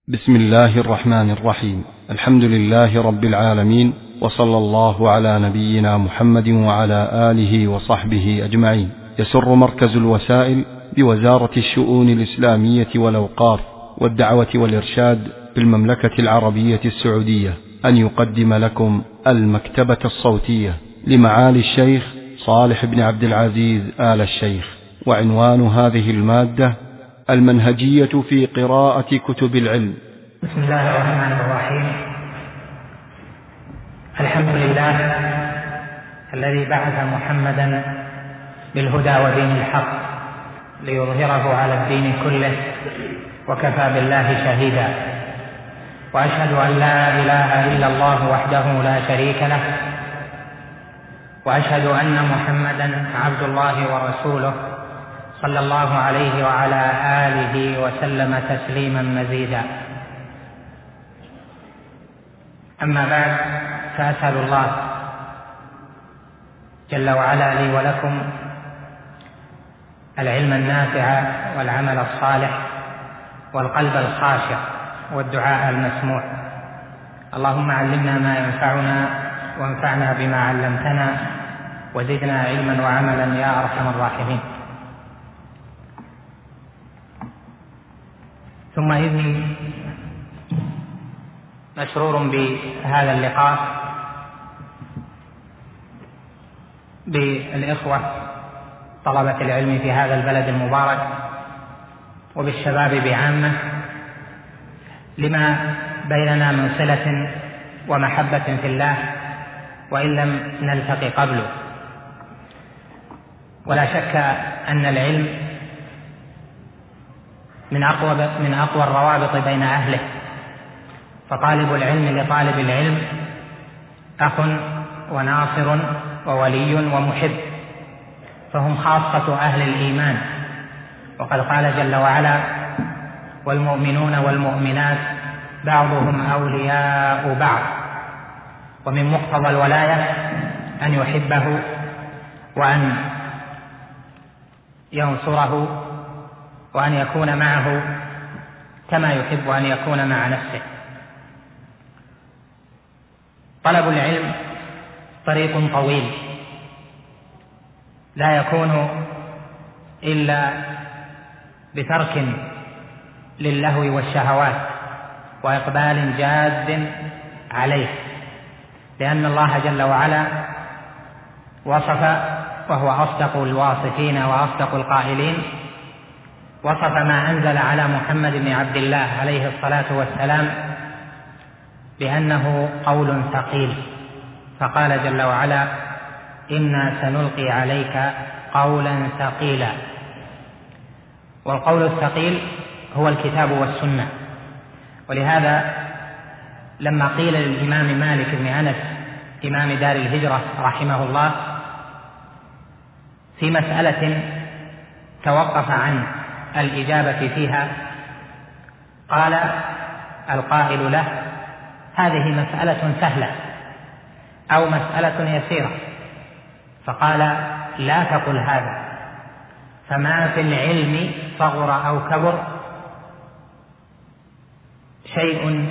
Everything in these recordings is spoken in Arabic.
بسم الله الرحمن الرحيم. الحمد لله رب العالمين، وصلى الله على نبينا محمد وعلى آله وصحبه أجمعين. يسر مركز الوسائل بوزارة الشؤون الإسلامية والأوقاف والدعوة والإرشاد بالمملكة العربية السعودية أن يقدم لكم المكتبة الصوتية لمعالي الشيخ صالح بن عبد العزيز آل الشيخ. وعنوان هذه المادة: المنهجية في قراءة كتب العلم. بسم الله الرحمن الرحيم. الحمد لله الذي بعث محمدا بالهدى ودين الحق ليظهره على الدين كله، وكفى بالله شهيدا. وأشهد أن لا إله إلا الله وحده لا شريك له، وأشهد أن محمدا عبد الله ورسوله صلى الله عليه وعلى آله وسلم تسليما مزيدا. أما بعد، فأسأل الله جل وعلا لي ولكم العلم النافع والعمل الصالح والقلب الخاشع والدعاء المسموع. اللهم علمنا ما ينفعنا وانفعنا بما علمتنا وزدنا علما وعملا يا أرحم الراحمين. ثم إذن مشرور بهذا اللقاء بالإخوة طلبة العلم في هذا البلد المبارك وبالشباب بعامة، لما بيننا من صلة ومحبة في الله وإن لم نلتقي قبله. ولا شك أن العلم من أقوى الروابط بين أهله، فطالب العلم لطالب العلم أخ وناصر وولي ومحب، فهم خاصة أهل الإيمان. وقد قال جل وعلا: والمؤمنون والمؤمنات بعضهم أولياء بعض. ومن مقتضى الولاية أن يحبه وأن ينصره وأن يكون معه كما يحب أن يكون مع نفسه. طلب العلم طريق طويل لا يكون إلا بترك للهو والشهوات وإقبال جاد عليه، لأن الله جل وعلا وصف، وهو أصدق الواصفين وأصدق القائلين، وصف ما أنزل على محمد بن عبد الله عليه الصلاة والسلام بأنه قول ثقيل، فقال جل وعلا: إنا سنلقي عليك قولا ثقيلا. والقول الثقيل هو الكتاب والسنة. ولهذا لما قيل للإمام مالك بن أنس إمام دار الهجرة رحمه الله في مسألة توقف عن الإجابة فيها، قال القائل له: هذه مسألة سهلة أو مسألة يسيرة. فقال: لا تقل هذا، فما في العلم صغر أو كبر شيء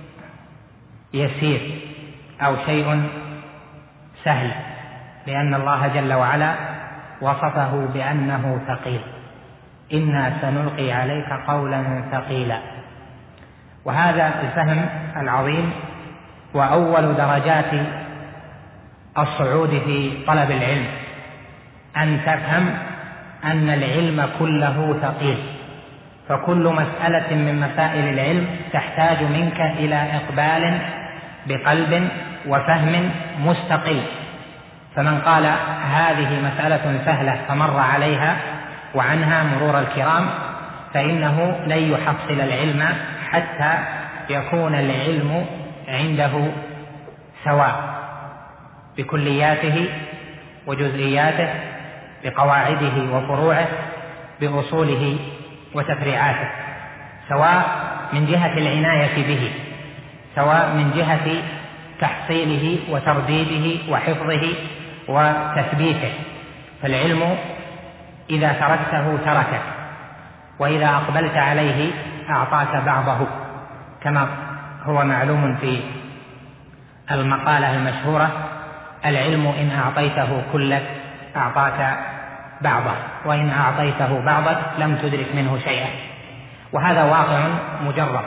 يسير أو شيء سهل، لأن الله جل وعلا وصفه بأنه ثقيل. إنا سنلقي عليك قولا ثقيلا. وهذا الفهم العظيم وأول درجات الصعود في طلب العلم، أن تفهم أن العلم كله ثقيل، فكل مسألة من مسائل العلم تحتاج منك إلى إقبال بقلب وفهم مستقل. فمن قال هذه مسألة سهلة فمر عليها وعنها مرور الكرام، فإنه لن يحصل العلم حتى يكون العلم عنده سواء بكلياته وجزئياته، بقواعده وفروعه، بأصوله وتفريعاته، سواء من جهة العناية به، سواء من جهة تحصيله وترديده وحفظه وتثبيته. فالعلم إذا تركته تركك، وإذا أقبلت عليه أعطاك بعضه. كما هو معلوم في المقالة المشهورة: العلم إن أعطيته كلك أعطاك بعضه، وإن أعطيته بعضك لم تدرك منه شيئا، وهذا واقع مجرب.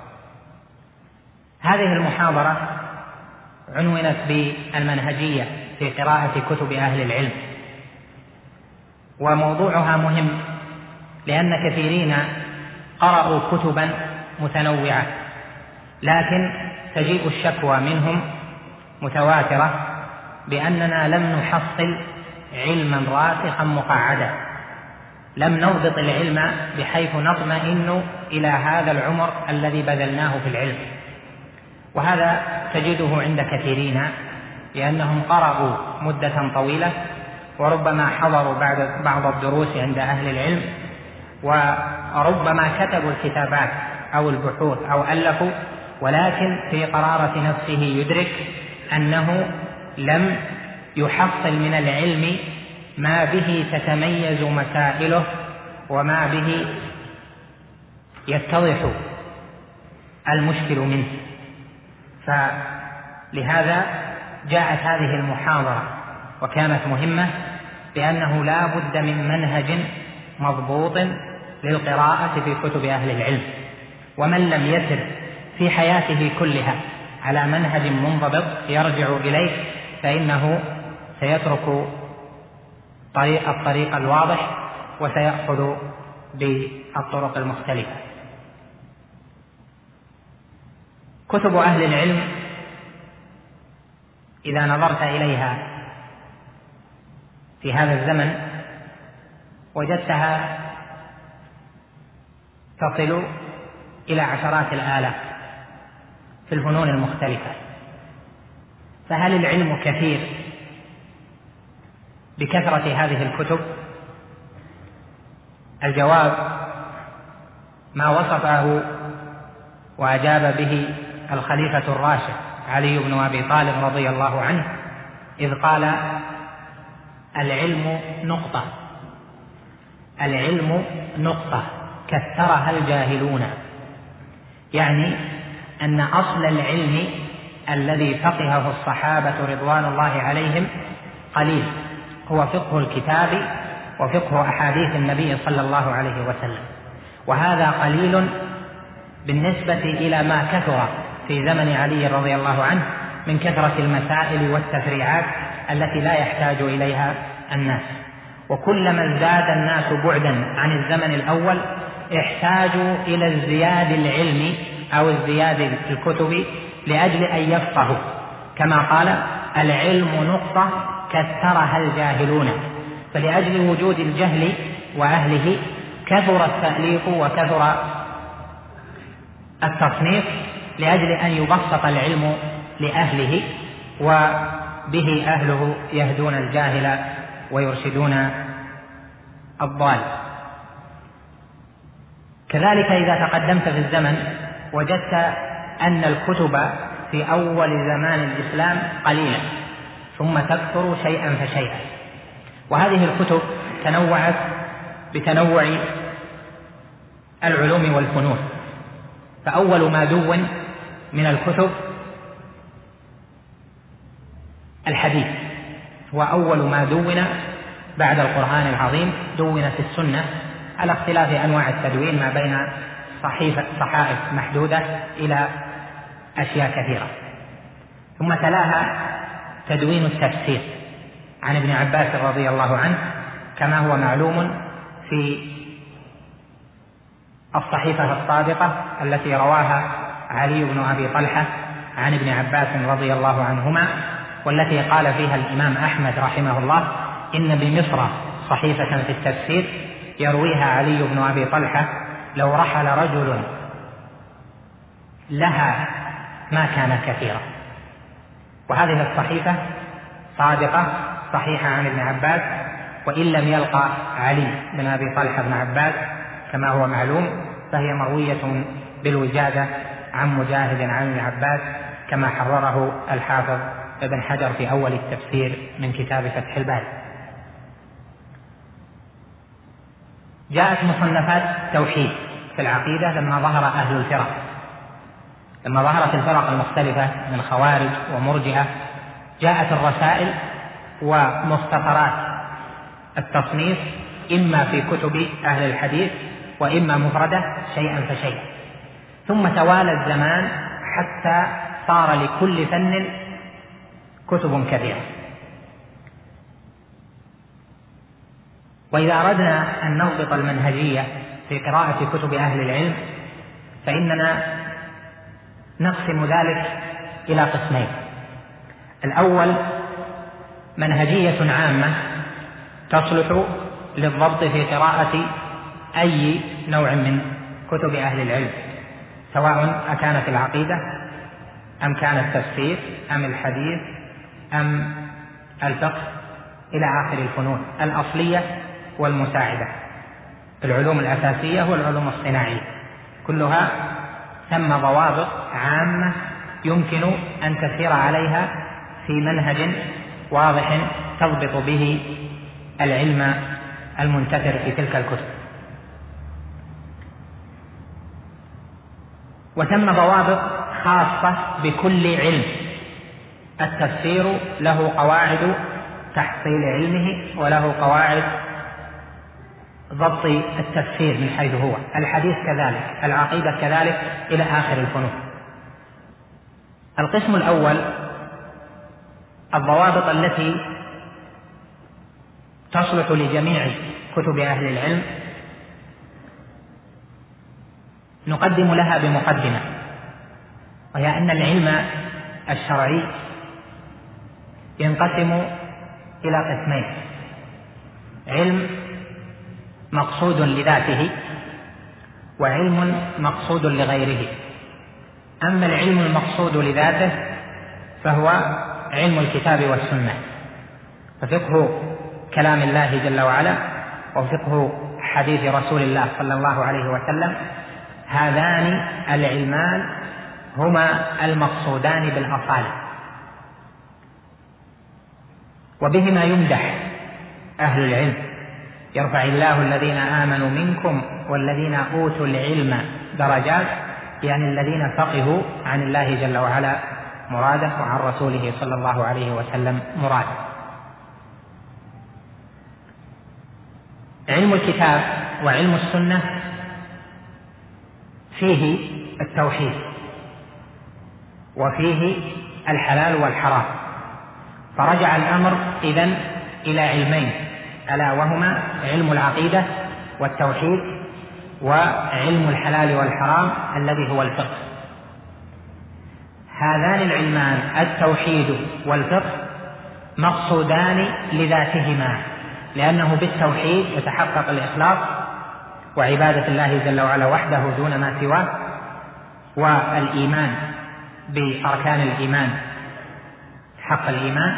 هذه المحاضرة عنونت بالمنهجية في قراءة كتب أهل العلم، وموضوعها مهم لأن كثيرين قرأوا كتبا متنوعة، لكن تجيء الشكوى منهم متواترة بأننا لم نحصل علما راسخا مقعدا، لم نضبط العلم بحيث نطمئن إلى هذا العمر الذي بذلناه في العلم. وهذا تجده عند كثيرين، لأنهم قرأوا مدة طويلة وربما حضروا بعض الدروس عند أهل العلم، وربما كتبوا الكتابات أو البحوث أو ألفوا، ولكن في قرارة نفسه يدرك أنه لم يحصل من العلم ما به تتميز مسائله وما به يتضح المشكل منه. فلهذا جاءت هذه المحاضرة وكانت مهمة، لأنه لا بد من منهج مضبوط للقراءة في كتب أهل العلم، ومن لم يسر في حياته كلها على منهج منضبط يرجع إليه فإنه سيترك الطريق الواضح وسيأخذ بالطرق المختلفة. كتب أهل العلم إذا نظرت إليها في هذا الزمن وجدتها تصل إلى عشرات الآلاف في الفنون المختلفة. فهل العلم كثير بكثرة هذه الكتب؟ الجواب ما وصفه وأجاب به الخليفة الراشد علي بن أبي طالب رضي الله عنه، إذ قال: العلم نقطة، العلم نقطة كثرها الجاهلون. يعني أن أصل العلم الذي فقهه الصحابة رضوان الله عليهم قليل، هو فقه الكتاب وفقه أحاديث النبي صلى الله عليه وسلم، وهذا قليل بالنسبة إلى ما كثر في زمن علي رضي الله عنه من كثرة المسائل والتفريعات التي لا يحتاج إليها الناس. وكلما ازداد الناس بعدا عن الزمن الأول احتاجوا إلى ازدياد العلم أو ازدياد الكتب لأجل أن يفقهوا، كما قال: العلم نقطة كثرها الجاهلون. فلأجل وجود الجهل وأهله كثر التأليف وكثر التصنيف لأجل أن يبسط العلم لأهله، وبه أهله يهدون الجاهل ويرشدون الضال. كذلك إذا تقدمت في الزمن وجدت أن الكتب في أول زمان الإسلام قليلة ثم تكثر شيئا فشيئا، وهذه الكتب تنوعت بتنوع العلوم والفنون. فأول ما دون من الكتب الحديث، وأول ما دون بعد القرآن العظيم دونت السنة، على اختلاف أنواع التدوين ما بين صحائف محدودة إلى أشياء كثيرة. ثم تلاها تدوين التفسير عن ابن عباس رضي الله عنه، كما هو معلوم في الصحيفة الصادقة التي رواها علي بن أبي طلحة عن ابن عباس رضي الله عنهما، والتي قال فيها الإمام أحمد رحمه الله: إن بمصر صحيفة في التفسير يرويها علي بن أبي طلحة لو رحل رجل لها ما كان كثيرا. وهذه الصحيفة صادقة صحيحة عن ابن عباس، وإن لم يلقى علي بن أبي طلحة بن عباس كما هو معلوم، فهي مروية بالوجادة عن مجاهد عن ابن عباس، كما حرره الحافظ ابن حجر في أول التفسير من كتاب فتح الباري. جاءت مصنفات توحيد في العقيدة لما ظهر أهل الفرق، لما ظهرت الفرق المختلفة من خوارج ومرجئة جاءت الرسائل ومختصرات التصنيف إما في كتب أهل الحديث وإما مفردة شيئا فشيئا، ثم توالى الزمان حتى صار لكل فن كتب كثيرة. وإذا أردنا أن نضبط المنهجية في قراءة كتب أهل العلم فإننا نقسم ذلك إلى قسمين: الأول منهجية عامة تصلح للضبط في قراءة أي نوع من كتب أهل العلم، سواء أكانت العقيدة أم كان التفسير أم الحديث أم الفقه إلى آخر الفنون الأصلية والمساعدة، العلوم الأساسية والعلوم الصناعية، كلها ثم ضوابط عامة يمكن أن تسير عليها في منهج واضح تضبط به العلم المنتشر في تلك الكتب. وثم ضوابط خاصة بكل علم، التفسير له قواعد تحصيل علمه وله قواعد ضبط التفسير من حيث هو، الحديث كذلك، العقيدة كذلك، إلى آخر الفنون. القسم الأول الضوابط التي تصلح لجميع كتب أهل العلم، نقدم لها بمقدمة، وهي أن العلم الشرعي ينقسم إلى قسمين: علم مقصود لذاته وعلم مقصود لغيره. أما العلم المقصود لذاته فهو علم الكتاب والسنة، ففقه كلام الله جل وعلا وفقه حديث رسول الله صلى الله عليه وسلم، هذان العلمان هما المقصودان بالأصالة، وبهما يمدح أهل العلم: يرفع الله الذين آمنوا منكم والذين أوتوا العلم درجات، يعني الذين فقهوا عن الله جل وعلا مراده وعن رسوله صلى الله عليه وسلم مراده. علم الكتاب وعلم السنة فيه التوحيد وفيه الحلال والحرام، فرجع الأمر إذن إلى علمين، ألا وهما علم العقيدة والتوحيد، وعلم الحلال والحرام الذي هو الفقه. هذان العلمان التوحيد والفقه مقصودان لذاتهما، لأنه بالتوحيد يتحقق الإخلاص وعبادة الله جل وعلا وحده دون ما سواه، والإيمان بأركان الإيمان حق الإيمان،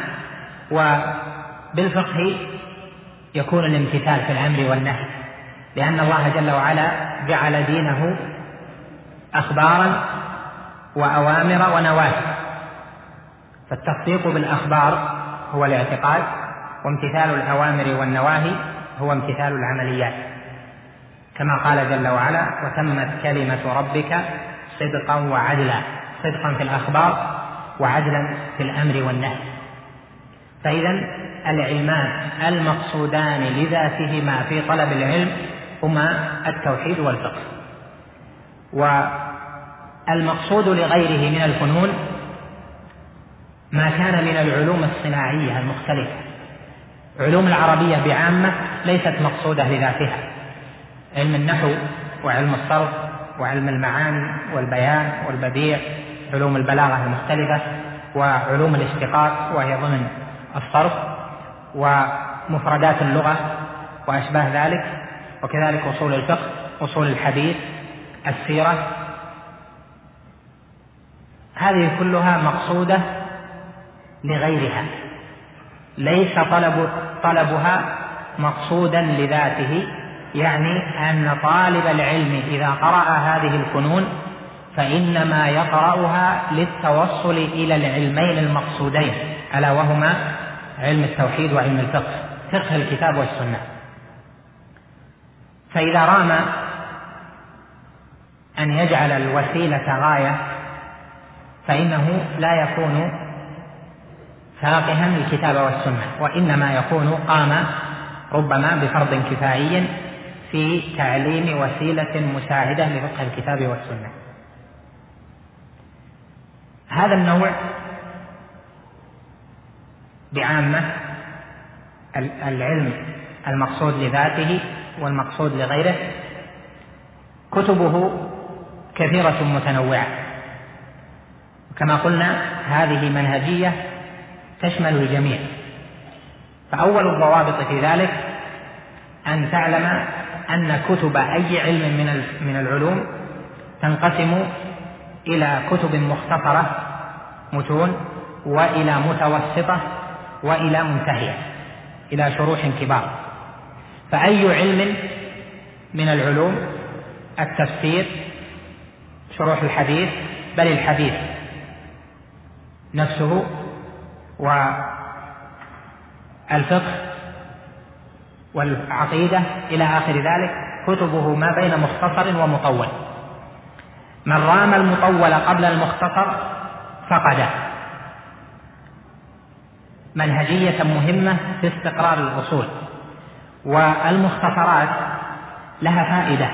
وبالفقه يكون الامتثال في الأمر والنهي، لأن الله جل وعلا جعل دينه أخبارا وأوامر ونواهي، فالتصديق بالأخبار هو الاعتقاد، وامتثال الأوامر والنواهي هو امتثال العمليات، كما قال جل وعلا: وتمت كلمة ربك صدقا وعدلا، صدقا في الأخبار وعدلا في الأمر والنهي. فإذن العلمان المقصودان لذاتهما في طلب العلم هما التوحيد والفقه. والمقصود لغيره من الفنون ما كان من العلوم الصناعية المختلفة. علوم العربية بعامة ليست مقصودة لذاتها، علم النحو وعلم الصرف وعلم المعاني والبيان والبديع، علوم البلاغة المختلفة، وعلوم الاشتقاق وهي ضمن الصرف، ومفردات اللغة وأشباه ذلك، وكذلك أصول الفقه، أصول الحديث، السيرة، هذه كلها مقصودة لغيرها، ليس طلبها مقصودا لذاته. يعني أن طالب العلم إذا قرأ هذه الفنون فإنما يقرأها للتوصل إلى العلمين المقصودين، ألا وهما علم التوحيد وعلم الفقه، فقه الكتاب والسنة. فإذا رام أن يجعل الوسيلة غاية فإنه لا يكون فاقها الكتاب والسنة، وإنما يكون قام ربما بفرض كفائي في تعليم وسيلة مساعدة لفقه الكتاب والسنة. هذا النوع بعامة العلم المقصود لذاته والمقصود لغيره كتبه كثيرة متنوعة، كما قلنا هذه منهجية تشمل الجميع. فأول الضوابط في ذلك أن تعلم أن كتب أي علم من العلوم تنقسم إلى كتب مختصرة متون، وإلى متوسطة، وإلى منتهية، إلى شروح كبار. فأي علم من العلوم، التفسير، شروح الحديث، بل الحديث نفسه، والفقه والعقيدة إلى آخر ذلك، كتبه ما بين مختصر ومطول. من رام المطول قبل المختصر فقده. منهجية مهمة في استقرار الأصول. والمختصرات لها فائدة،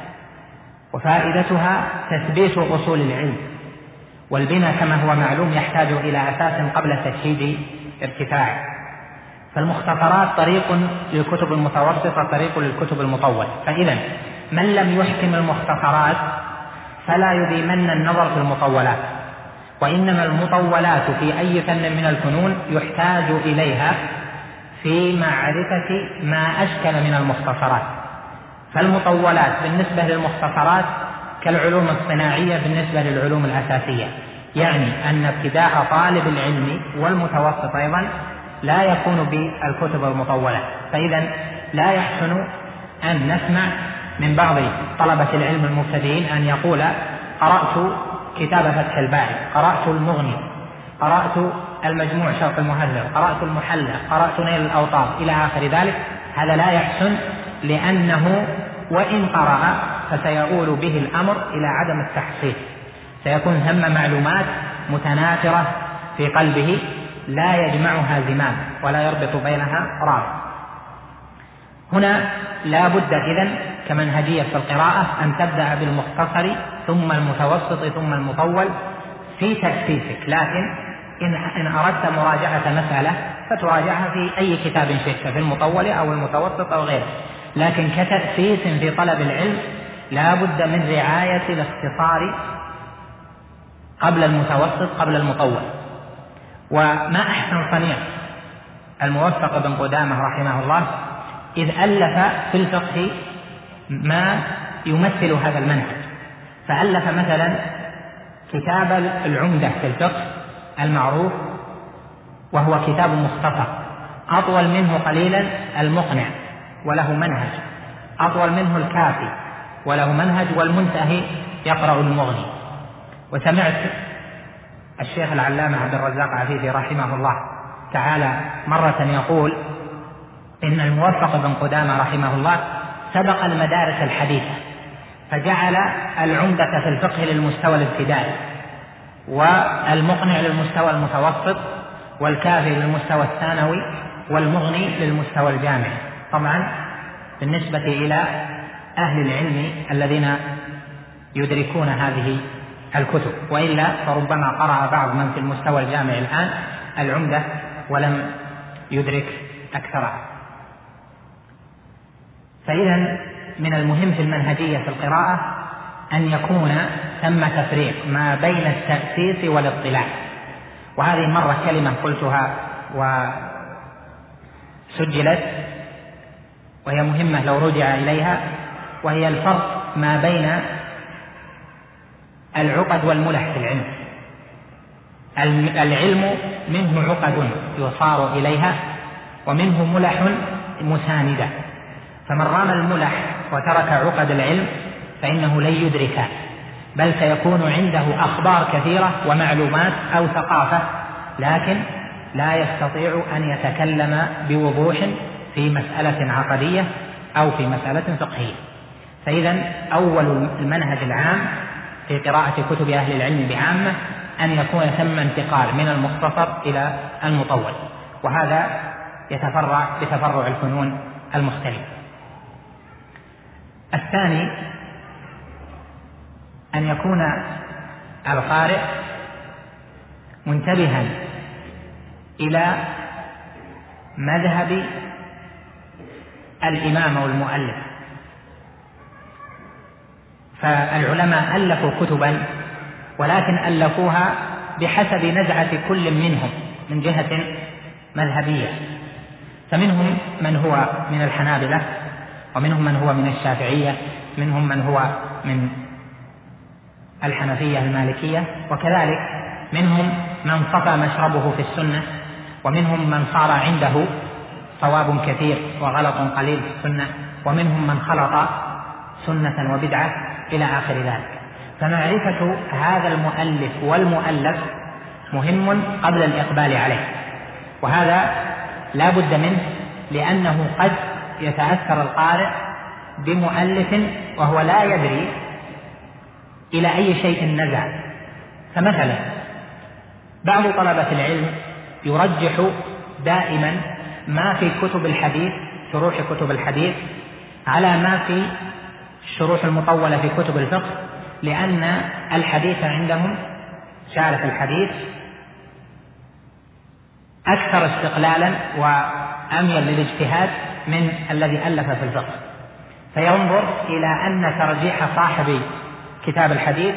وفائدتها تثبيت أصول العلم، والبناء كما هو معلوم يحتاج إلى أساس قبل تشييد ارتفاعه. فالمختصرات طريق للكتب المتوسطة، طريق للكتب المطولة. فإذا من لم يحكم المختصرات فلا يديمن النظر في المطولات، وإنما المطولات في أي فن من الفنون يحتاج إليها في معرفة ما أشكل من المختصرات. فالمطولات بالنسبة للمختصرات كالعلوم الصناعية بالنسبة للعلوم الأساسية، يعني أن ابتداء طالب العلم والمتوسط أيضا لا يكون بالكتب المطولة. فإذا لا يحسن أن نسمع من بعض طلبة العلم المبتدئين أن يقول قرأت كتاب فتح الباري، قرأت المغني، قرأت المجموع شرح المهذب، قرأت المحلى، قرأت نيل الأوطار إلى آخر ذلك. هذا لا يحسن، لأنه وإن قرأ فسيؤول به الأمر إلى عدم التحصيل، سيكون ثم معلومات متناثرة في قلبه لا يجمعها زمام ولا يربط بينها رابط. هنا لا بد إذن كمنهجية في القراءة أن تبدأ بالمختصر ثم المتوسط ثم المطول في تأسيسك، لكن إن أردت مراجعة مسألة فتراجعها في أي كتاب شئت، في المطول أو المتوسط أو غيره. لكن كتأسيس في طلب العلم لا بد من رعاية الاختصار قبل المتوسط قبل المطول. وما أحسن صنيع الموفق بن قدامة رحمه الله إذ ألف في الفقه ما يمثل هذا المنهج، فألف مثلا كتاب العمدة في الفقه المعروف، وهو كتاب مختصر، أطول منه قليلا المقنع وله منهج، أطول منه الكافي وله منهج، والمنتهي يقرأ المغني. وسمعت الشيخ العلامة عبد الرزاق عفيفي رحمه الله تعالى مرة يقول إن الموفق بن قدامة رحمه الله سبق المدارس الحديثة، فجعل العمدة في الفقه للمستوى الابتدائي، والمقنع للمستوى المتوسط، والكافي للمستوى الثانوي، والمغني للمستوى الجامعي. طبعا بالنسبة إلى أهل العلم الذين يدركون هذه الكتب، وإلا فربما قرأ بعض من في المستوى الجامعي الآن العمدة ولم يدرك أكثرها. فإذا من المهم في المنهجية في القراءة أن يكون ثم تفريق ما بين التأسيس والاطلاع. وهذه مرة كلمة قلتها وسجلت وهي مهمة لو رجع إليها، وهي الفرق ما بين العقد والملح في العلم. العلم منه عقد يصار إليها، ومنه ملح مساندة. فمن رام الملح وترك عقد العلم فإنه لن يدرك، بل سيكون عنده أخبار كثيرة ومعلومات أو ثقافة، لكن لا يستطيع أن يتكلم بوضوح في مسألة عقدية أو في مسألة فقهية. فإذا أول المنهج العام في قراءة كتب أهل العلم بعامة أن يكون ثم انتقال من المختصر إلى المطول، وهذا يتفرع بتفرع الفنون المختلفة. الثاني أن يكون القارئ منتبها إلى مذهب الإمام أو المؤلف. فالعلماء ألفوا كتبا، ولكن ألفوها بحسب نزعة كل منهم من جهة مذهبية، فمنهم من هو من الحنابلة، ومنهم من هو من الشافعية، منهم من هو من الحنفية المالكية، وكذلك منهم من صفى مشربه في السنة، ومنهم من صار عنده صواب كثير وغلط قليل في السنة، ومنهم من خلط سنة وبدعة إلى آخر ذلك. فمعرفة هذا المؤلف والمؤلف مهم قبل الإقبال عليه، وهذا لا بد منه، لأنه قد يتأثر القارئ بمؤلف وهو لا يدري إلى أي شيء نزع. فمثلا بعض طلبة العلم يرجح دائما ما في كتب الحديث، شروح كتب الحديث، على ما في الشروح المطولة في كتب الفقه، لأن الحديث عندهم، شارح الحديث، أكثر استقلالا وأميل للاجتهاد من الذي ألف في الفقه، فينظر إلى أن ترجيح صاحب كتاب الحديث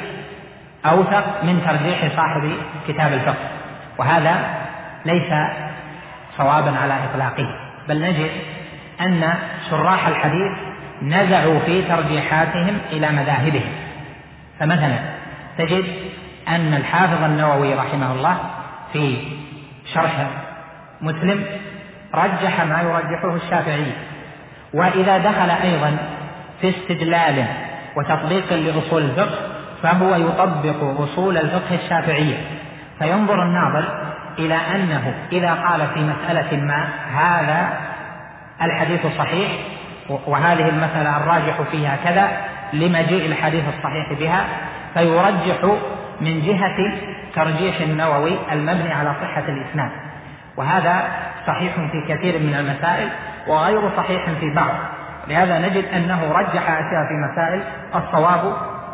أوثق من ترجيح صاحب كتاب الفقه، وهذا ليس صوابا على إطلاقه، بل نجد أن شراح الحديث نزعوا في ترجيحاتهم إلى مذاهبهم. فمثلا تجد أن الحافظ النووي رحمه الله في شرح مسلم رجح ما يرجحه الشافعي، وإذا دخل أيضا في استدلال وتطبيق لأصول الفقه فهو يطبق أصول الفقه الشافعية. فينظر الناظر إلى أنه إذا قال في مسألة ما هذا الحديث صحيح وهذه المسألة الراجح فيها كذا لمجيء الحديث الصحيح بها، فيرجح من جهة ترجيح النووي المبني على صحة الإسناد، وهذا صحيح في كثير من المسائل وغير صحيح في بعض. لهذا نجد أنه رجح أشياء في مسائل الصواب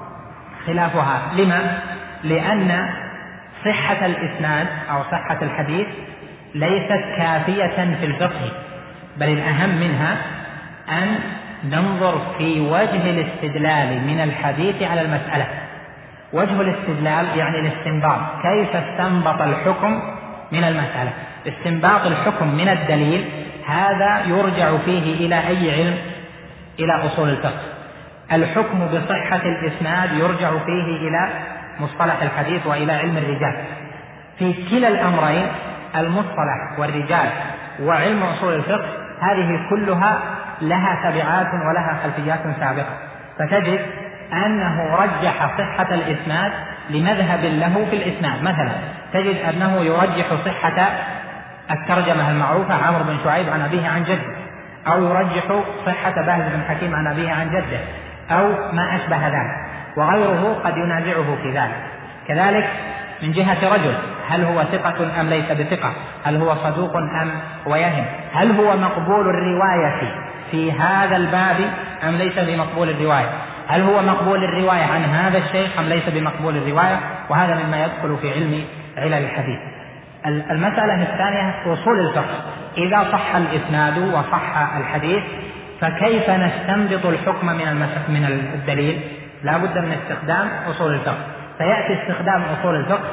خلافها. لما؟ لأن صحة الإسناد أو صحة الحديث ليست كافية في الفقه، بل الأهم منها أن ننظر في وجه الاستدلال من الحديث على المسألة. وجه الاستدلال يعني الاستنباط، كيف استنبط الحكم من المسألة. استنباط الحكم من الدليل هذا يرجع فيه إلى أي علم؟ إلى أصول الفقه. الحكم بصحة الإسناد يرجع فيه إلى مصطلح الحديث وإلى علم الرجال. في كلا الأمرين، المصطلح والرجال وعلم أصول الفقه، هذه كلها لها تبعات ولها خلفيات سابقة. فتجد أنه رجح صحة الإسناد لمذهب له في الإسناد. مثلا تجد أنه يرجح صحة الترجمة المعروفة عمرو بن شعيب عن أبيه عن جده، أو يرجح صحة باهز بن حكيم عن أبيه عن جده، أو ما أشبه ذلك، وغيره قد ينازعه في ذلك. كذلك من جهة رجل، هل هو ثقة أم ليس بثقة؟ هل هو صدوق أم هو يهم؟ هل هو مقبول الرواية في هذا الباب أم ليس بمقبول الرواية؟ هل هو مقبول الرواية عن هذا الشيخ أم ليس بمقبول الرواية؟ وهذا مما يدخل في علم علل الحديث. المسألة الثانية أصول الفقه. إذا صح الإسناد وصح الحديث فكيف نستنبط الحكم من الدليل؟ لا بد من استخدام أصول الفقه. فيأتي استخدام أصول الفقه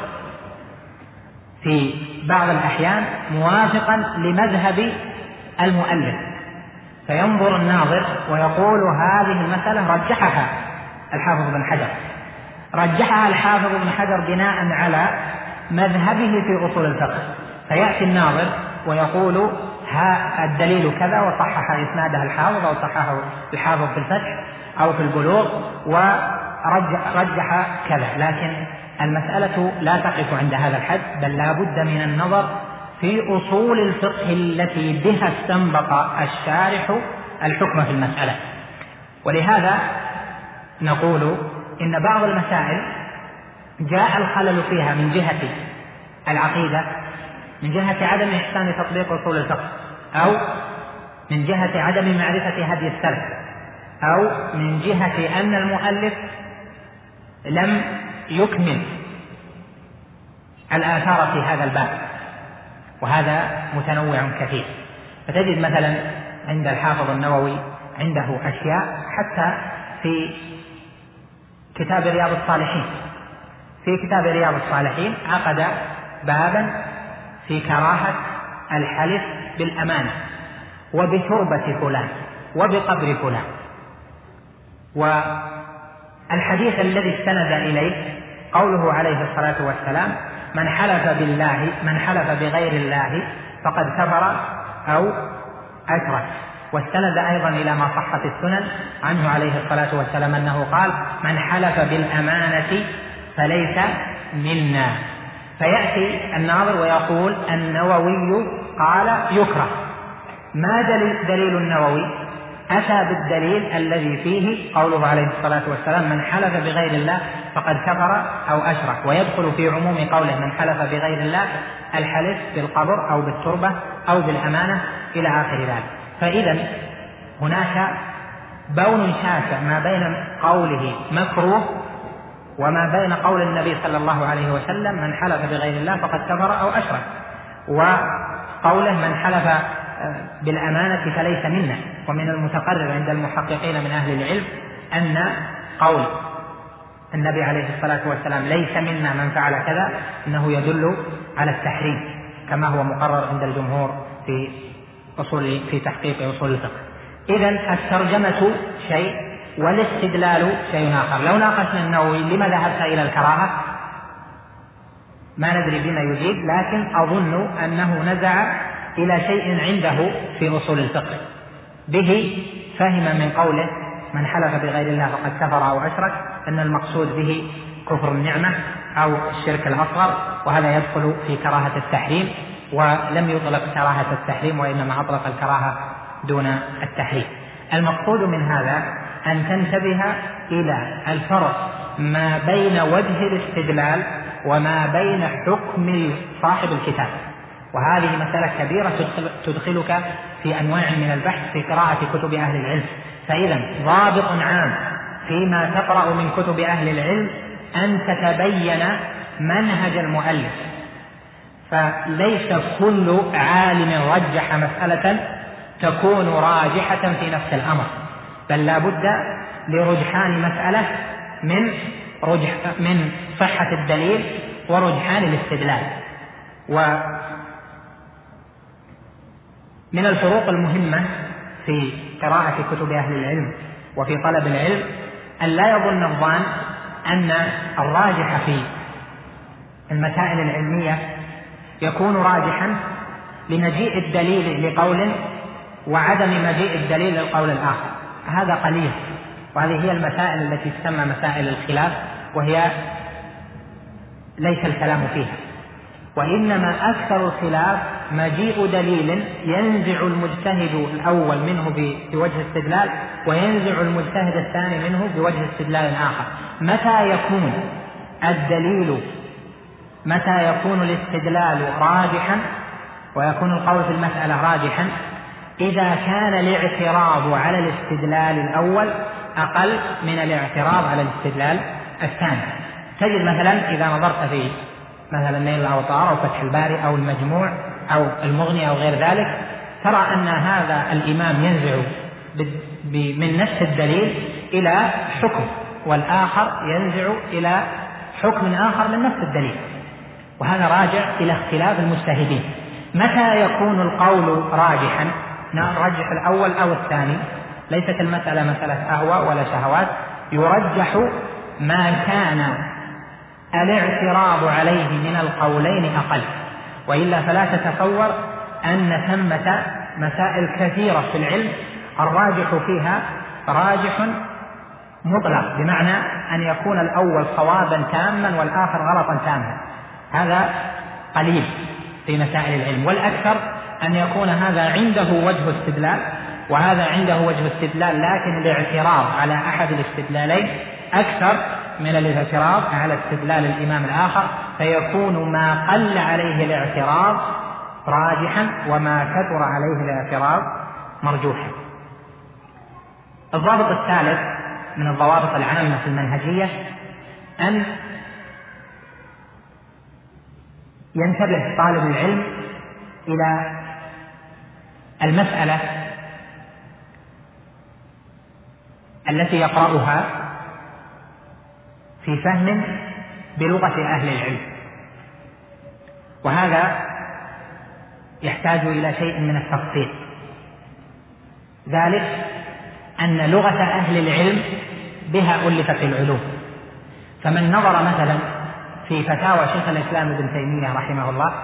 في بعض الأحيان موافقا لمذهب المؤلف، فينظر الناظر ويقول هذه المسألة رجحها الحافظ بن حجر، رجحها الحافظ بن حجر بناء على مذهبه في أصول الفقه. فيأتي الناظر ويقول ها الدليل كذا، وصحح إسنادها الحافظ أو صححه الحافظ في الفتح أو في البلوغ ورجح كذا. لكن المسألة لا تقف عند هذا الحد، بل لا بد من النظر في أصول الفقه التي بها استنبط الشارح الحكم في المسألة. ولهذا نقول إن بعض المسائل جاء الخلل فيها من جهة العقيدة، من جهة عدم إحسان تطبيق أصول الفقه، أو من جهة عدم معرفة هدي السلف، أو من جهة أن المؤلف لم يكمل الآثار في هذا الباب، وهذا متنوع كثير. فتجد مثلا عند الحافظ النووي عنده أشياء حتى في كتاب رياض الصالحين. في كتاب رياض الصالحين عقد بابا في كراهة الحلف بالأمانة وبتربة فلان وبقبر فلان، والحديث الذي استند إليه قوله عليه الصلاة والسلام: من حلف بغير الله فقد كفر أو أشرك. واستند أيضا إلى ما صح في السنن عنه عليه الصلاة والسلام أنه قال: من حلف بالأمانة فليس منا. فيأتي الناظر ويقول: النووي قال يكره. ما دليل النووي؟ أتى بالدليل الذي فيه قوله عليه الصلاة والسلام: من حلف بغير الله فقد كفر أو أشرك، ويدخل في عموم قوله من حلف بغير الله الحلف بالقبر أو بالتربة أو بالأمانة إلى آخر ذلك. فإذا هناك بون شاسع ما بين قوله مكروه وما بين قول النبي صلى الله عليه وسلم: من حلف بغير الله فقد كفر أو أشرك، وقوله: من حلف بالأمانة فليس منا. ومن المتقرر عند المحققين من أهل العلم أن قول النبي عليه الصلاة والسلام ليس منا من فعل كذا أنه يدل على التحريم، كما هو مقرر عند الجمهور في تحقيق أصول الفقه. إذن الترجمة شيء والاستدلال شيء آخر. لو ناقشنا النووي لما ذهبت إلى الكراهة ما ندري بما يجيب، لكن أظن أنه نزع إلى شيء عنده في أصول الفقه به فهم من قوله من حلف بغير الله فقد كفر أو أشرك أن المقصود به كفر النعمة أو الشرك الأصغر، وهذا يدخل في كراهة التحريم، ولم يطلق كراهة التحريم وإنما أطلق الكراهة دون التحريم. المقصود من هذا أن تنتبه إلى الفرق ما بين وجه الاستدلال وما بين حكم صاحب الكتاب، وهذه مسألة كبيرة تدخلك في أنواع من البحث في قراءة كتب أهل العلم. فإذا ضابط عام فيما تقرأ من كتب أهل العلم أن تتبين منهج المؤلف، فليس كل عالم رجح مسألة تكون راجحة في نفس الأمر، بل لا بد لرجحان مسألة من صحة الدليل ورجحان الاستدلال. ومن الفروق المهمة في قراءة كتب أهل العلم وفي طلب العلم أن لا يظن الظان أن الراجح في المسائل العلمية يكون راجحا لمجيء الدليل لقول وعدم مجيء الدليل للقول الآخر، هذا قليل. وهذه هي المسائل التي تسمى مسائل الخلاف، وهي ليس الكلام فيها، وإنما أكثر الخلاف مجيء دليل ينزع المجتهد الأول منه بوجه استدلال وينزع المجتهد الثاني منه بوجه استدلال آخر. متى يكون الاستدلال راجحا ويكون القول في المسألة راجحا؟ إذا كان الاعتراض على الاستدلال الأول أقل من الاعتراض على الاستدلال الثاني. تجد مثلا إذا نظرت في مثلا نيل الأوطار أو فتح الباري أو المجموع أو المغني أو غير ذلك، ترى أن هذا الإمام ينزع من نفس الدليل إلى حكم، والآخر ينزع إلى حكم آخر من نفس الدليل، وهذا راجع إلى اختلاف المجتهدين. متى يكون القول راجحا؟ نرجح الأول أو الثاني، ليست المسألة مسألة أهواء ولا شهوات، يرجح ما كان الاعتراض عليه من القولين أقل، وإلا فلا تتصور أن ثمة مسائل كثيرة في العلم الراجح فيها راجح مطلق، بمعنى أن يكون الأول صوابا تاما والآخر غلطا تاما، هذا قليل في مسائل العلم. والأكثر أن يكون هذا عنده وجه استدلال وهذا عنده وجه استدلال، لكن الاعتراض على أحد الاستدلالين أكثر من الاعتراض على استدلال الإمام الآخر، فيكون ما قل عليه الاعتراض راجحا وما كثر عليه الاعتراض مرجوحا. الضابط الثالث من الضوابط العامة في المنهجية أن ينتبه طالب العلم إلى المسألة التي يقرأها في فهم بلغة أهل العلم، وهذا يحتاج إلى شيء من التفصيل، ذلك أن لغة أهل العلم بها ألفت العلوم. فمن نظر مثلا في فتاوى شيخ الإسلام ابن تيمية رحمه الله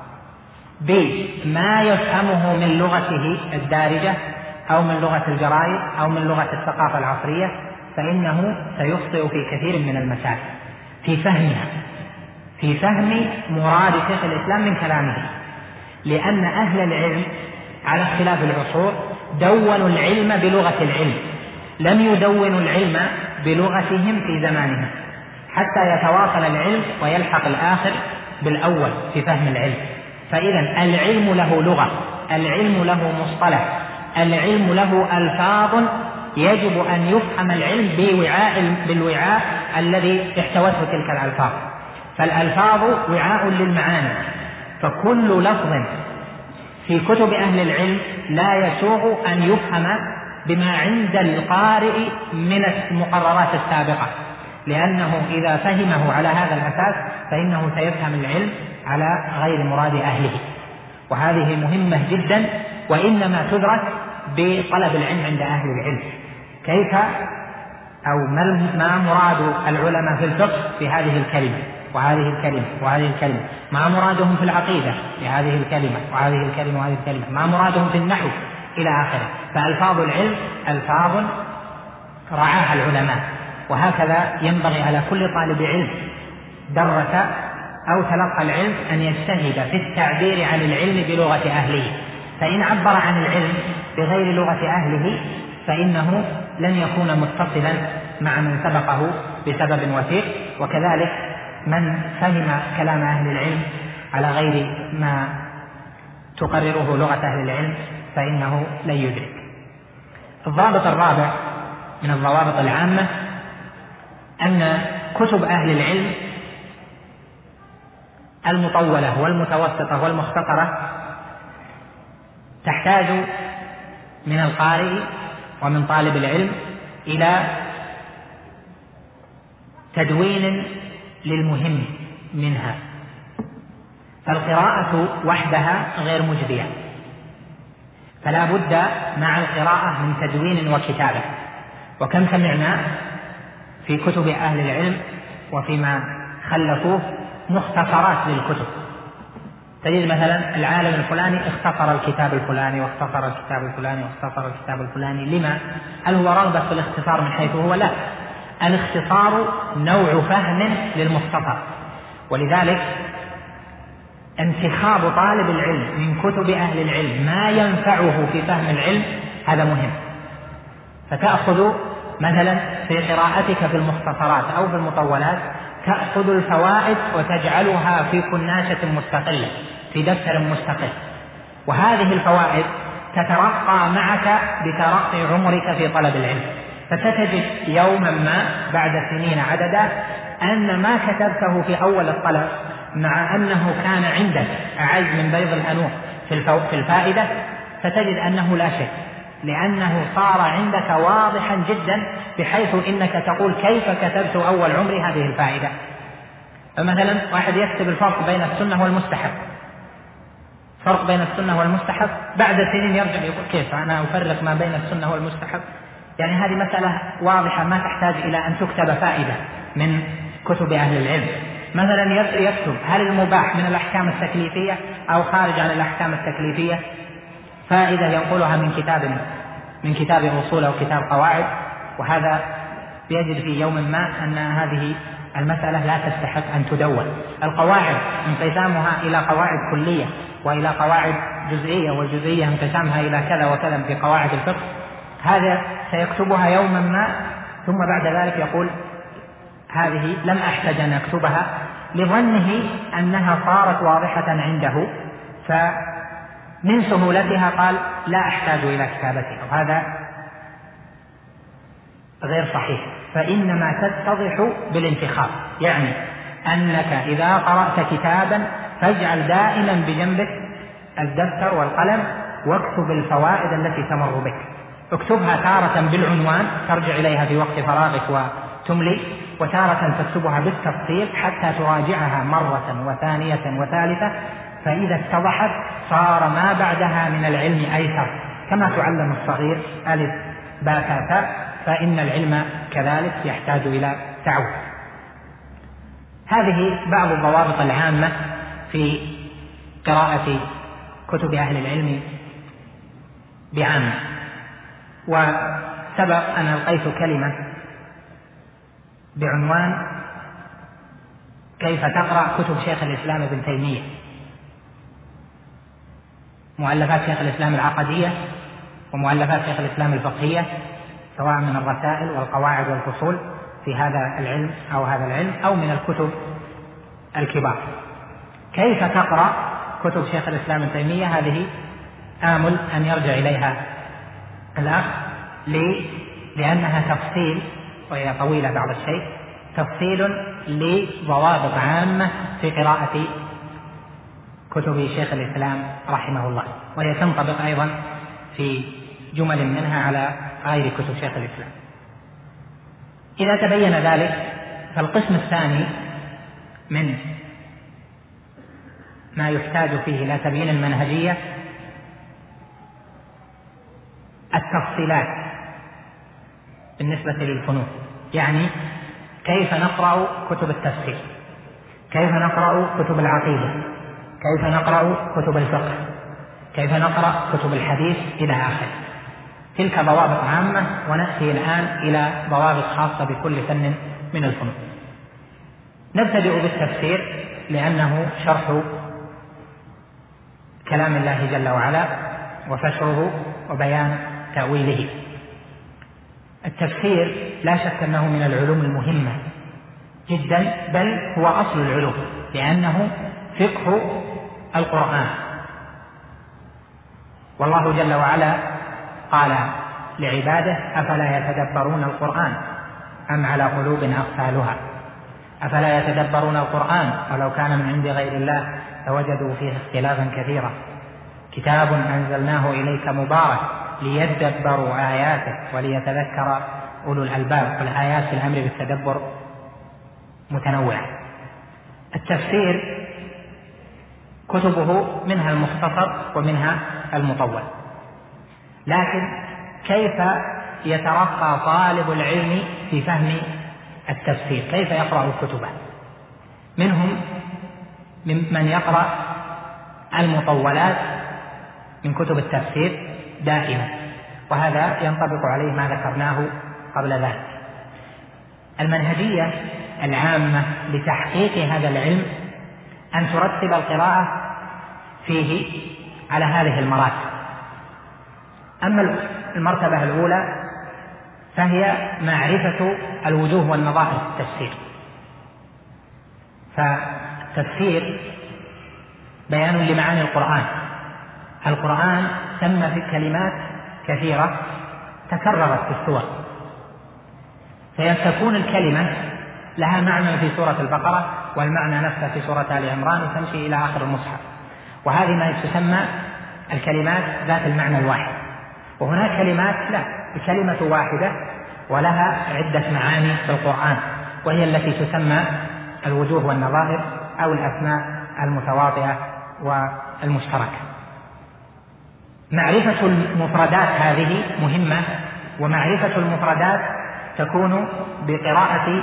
بما يفهمه من لغته الدارجة أو من لغة الجرائد أو من لغة الثقافة العصرية، فإنه سيخطئ في كثير من المسائل في فهمها، في فهم مراد شيخ الإسلام من كلامه، لأن أهل العلم على اختلاف العصور دونوا العلم بلغة العلم، لم يدونوا العلم بلغتهم في زمانهم، حتى يتواصل العلم ويلحق الآخر بالأول في فهم العلم. فإذا العلم له لغة، العلم له مصطلح، العلم له ألفاظ يجب أن يفهم العلم بالوعاء الذي احتوته تلك الألفاظ. فالألفاظ وعاء للمعاني، فكل لفظ في كتب أهل العلم لا يسوغ أن يفهم بما عند القارئ من المقررات السابقة، لأنه إذا فهمه على هذا الأساس فإنه سيفهم العلم على غير مراد أهله، وهذه مهمة جدا، وإنما تدرك بطلب العلم عند أهل العلم. كيف أو ما مراد العلماء في الفقه في هذه الكلمة وهذه الكلمة وهذه الكلمة، ما مرادهم في العقيدة بهذه الكلمة وهذه الكلمة وهذه الكلمة، ما مرادهم في النحو إلى آخره. فألفاظ العلم ألفاظ رعاها العلماء، وهكذا ينبغي على كل طالب علم درس أو تلقى العلم أن يجتهد في التعبير عن العلم بلغة أهله، فإن عبر عن العلم بغير لغة أهله فإنه لن يكون متصلا مع من سبقه بسبب وثيق. وكذلك من فهم كلام أهل العلم على غير ما تقرره لغة أهل العلم فإنه لن يدرك. الضابط الرابع من الضوابط العامة أن كتب أهل العلم المطولة والمتوسطة والمختصرة تحتاج من القارئ ومن طالب العلم إلى تدوين للمهم منها، فالقراءة وحدها غير مجدية، فلا بد مع القراءة من تدوين وكتابة. وكم سمعنا في كتب أهل العلم وفيما خلفوه مختصرات للكتب، تجد مثلا العالم الفلاني اختصر الكتاب الفلاني واختصر الكتاب الفلاني واختصر الكتاب الفلاني. لما؟ هل هو رغبة في الاختصار من حيث هو؟ لا، الاختصار نوع فهم للمختصر، ولذلك انتخاب طالب العلم من كتب أهل العلم ما ينفعه في فهم العلم هذا مهم. فتأخذ مثلا في قراءتك في المختصرات أو في المطولات تأخذ الفوائد وتجعلها في كناشة مستقلة في دفتر مستقل، وهذه الفوائد تترقى معك بترقي عمرك في طلب العلم، فتجد يوما ما بعد سنين عددا أن ما كتبته في أول الطلب مع أنه كان عندك أعز من بيض الأنوف في الفائدة، فتجد أنه لا شيء، لأنه صار عندك واضحا جدا بحيث إنك تقول كيف كتبت أول عمري هذه الفائدة. فمثلا واحد يكتب الفرق بين السنة والمستحب، فرق بين السنة والمستحب، بعد سنين يرجع يقول كيف أنا أفرق ما بين السنة والمستحب؟ يعني هذه مسألة واضحة ما تحتاج إلى أن تكتب فائدة من كتب أهل العلم. مثلا يكتب هل المباح من الأحكام التكليفية أو خارج عن الأحكام التكليفية، فائدة ينقلها من كتاب أصول أو كتاب قواعد، وهذا يجد في يوم ما أن هذه المسألة لا تستحق أن تدون. القواعد انقسامها إلى قواعد كلية وإلى قواعد جزئية، والجزئية انقسامها إلى كذا وكذا في قواعد الفقه، هذا سيكتبها يوما ما ثم بعد ذلك يقول هذه لم أحتج أن أكتبها، لظنه أنها صارت واضحة عنده، فمن سهولتها قال لا أحتاج إلى كتابتها، وهذا غير صحيح، فإنما تتضح بالانتخاب. يعني أنك إذا قرأت كتابا فاجعل دائما بجنبك الدفتر والقلم واكتب الفوائد التي تمر بك، اكتبها تارة بالعنوان ترجع إليها في وقت فراغك وتملي، وتارة تكتبها بالتفصيل حتى تراجعها مرة وثانية وثالثة، فإذا اتضحت صار ما بعدها من العلم أيسر، كما تعلم الصغير ألف باء تاء، فإن العلم كذلك يحتاج إلى تعود. هذه بعض الضوابط العامة في قراءة كتب أهل العلم بعامة. وسبق أن ألقيت كلمة بعنوان كيف تقرأ كتب شيخ الإسلام ابن تيمية، مؤلفات شيخ الإسلام العقدية ومؤلفات شيخ الإسلام الفقهية، سواء من الرسائل والقواعد والفصول في هذا العلم أو هذا العلم، أو من الكتب الكبار. كيف تقرأ كتب شيخ الإسلام ابن تيمية؟ هذه آمل أن يرجع إليها الأخ، لأنها تفصيل، وهي طويلة بعض الشيء، تفصيل لضوابط عامة في قراءة كتب شيخ الإسلام رحمه الله، وهي تنطبق أيضا في جمل منها على غير كتب شيخ الإسلام. إذا تبين ذلك، فالقسم الثاني من ما يحتاج فيه إلى تبيين المنهجية التفصيلات بالنسبة للفنون، يعني كيف نقرأ كتب التفسير، كيف نقرأ كتب العقيدة، كيف نقرأ كتب الفقه، كيف نقرأ كتب الحديث إلى آخره. تلك ضوابط عامة، ونأتي الآن إلى ضوابط خاصة بكل فن من الفنون. نبتدئ بالتفسير لأنه شرح كلام الله جل وعلا وفسره وبيان تأويله. التفسير لا شك أنه من العلوم المهمة جدا، بل هو أصل العلوم، لأنه فقه القرآن. والله جل وعلا قال لعباده: أفلا يتدبرون القرآن أم على قلوب أقفالها. أفلا يتدبرون القرآن ولو كان من عند غير الله لوجدوا فيه اختلافا كثيرا، كتاب أنزلناه إليك مبارك ليدبروا آياته وليتذكر أولو الألباب. والآيات في الأمر بالتدبر متنوعة. التفسير كتبه منها المختصر ومنها المطول، لكن كيف يترقى طالب العلم في فهم التفسير؟ كيف يقرأ كتبه؟ منهم من يقرأ المطولات من كتب التفسير دائما، وهذا ينطبق عليه ما ذكرناه قبل ذلك. المنهجية العامة لتحقيق هذا العلم أن ترتب القراءة فيه على هذه المراتب. أما المرتبة الأولى فهي معرفة الوجوه والنظائر في التفسير. فالتفسير بيان لمعاني القرآن. القرآن تم في كلمات كثيرة تكررت في السور، فيتكون الكلمة لها معنى في سورة البقرة والمعنى نفسه في سورة آل عمران وتمشي إلى آخر المصحف، وهذه ما تسمى الكلمات ذات المعنى الواحد. وهناك كلمات لا، بكلمة واحدة ولها عدة معاني في القرآن، وهي التي تسمى الوجوه والنظائر أو الأسماء المتواطئة والمشتركة. معرفة المفردات هذه مهمة، ومعرفة المفردات تكون بقراءة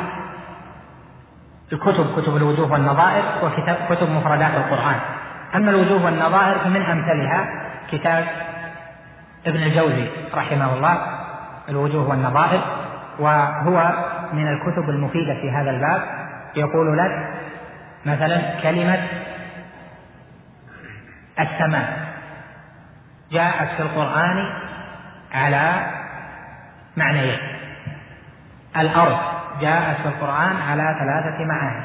كتب الوجوه والنظائر وكتب مفردات القرآن. أما الوجوه والنظائر فمن أمثلها كتاب ابن الجوزي رحمه الله الوجوه والنظائر، وهو من الكتب المفيدة في هذا الباب. يقول لك مثلا كلمة السماء جاءت في القرآن على معنيين: الأرض جاءت في القرآن على 3 معاني.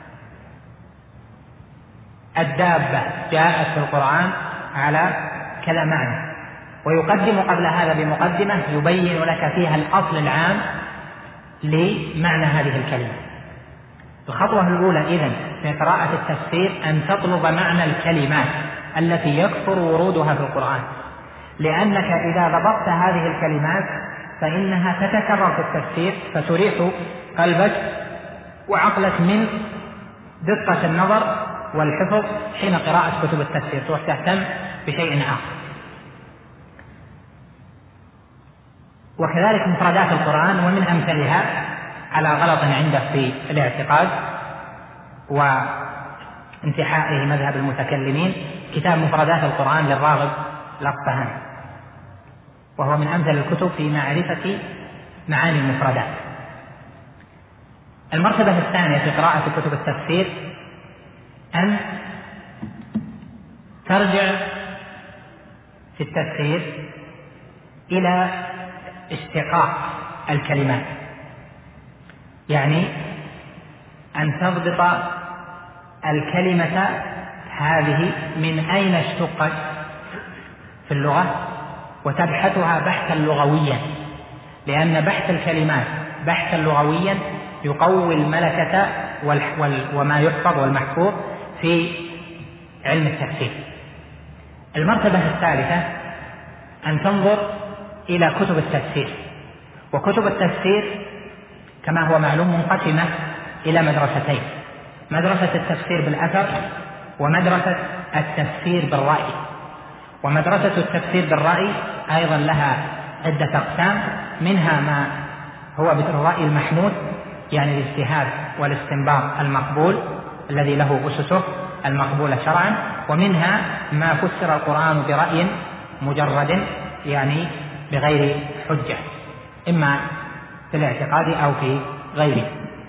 الدابة جاءت في القرآن على كذا معنى، ويقدم قبل هذا بمقدمة يبين لك فيها الأصل العام لمعنى هذه الكلمة. الخطوة الأولى إذن في قراءة التفسير أن تطلب معنى الكلمات التي يكثر ورودها في القرآن، لأنك إذا ضبطت هذه الكلمات فإنها تتكرر في التفسير فتريح قلبك وعقلك من دقة النظر والحفظ حين قراءة كتب التفسير، تروح تهتم بشيء آخر. وكذلك مفردات القرآن، ومن أمثلها على غلط عنده في الاعتقاد وانتحائه مذهب المتكلمين كتاب مفردات القرآن للراغب الأصفهاني، وهو من أمثل الكتب في معرفة معاني المفردات. المرتبة الثانية في قراءة كتب التفسير أن ترجع في التفسير إلى اشتقاق الكلمات، يعني أن تضبط الكلمة هذه من أين اشتقت في اللغة وتبحثها بحثا لغويا، لأن بحث الكلمات بحثا لغويا يقوي الملكة وما يحفظ والمحفوظ في علم التفسير. المرتبة الثالثة أن تنظر إلى كتب التفسير، وكتب التفسير كما هو معلوم منقسمة إلى مدرستين: مدرسة التفسير بالأثر ومدرسة التفسير بالرأي. ومدرسة التفسير بالرأي أيضا لها عدة أقسام، منها ما هو بالرأي المحمود، يعني الاجتهاد والاستنباط المقبول الذي له أسسه المقبولة شرعا، ومنها ما فسر القرآن برأي مجرد، يعني بغير حجة، إما في الاعتقاد أو في غيره.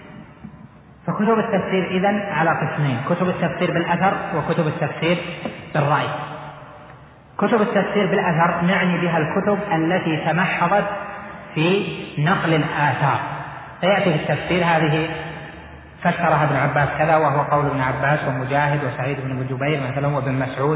فكتب التفسير إذن على قسمين: كتب التفسير بالأثر وكتب التفسير بالرأي. كتب التفسير بالأثر نعني بها الكتب التي تمحضت في نقل الآثار، فيأتي في التفسير هذه فسرها ابن عباس كذا وهو قول ابن عباس ومجاهد وسعيد بن جبير مثلا وابن مسعود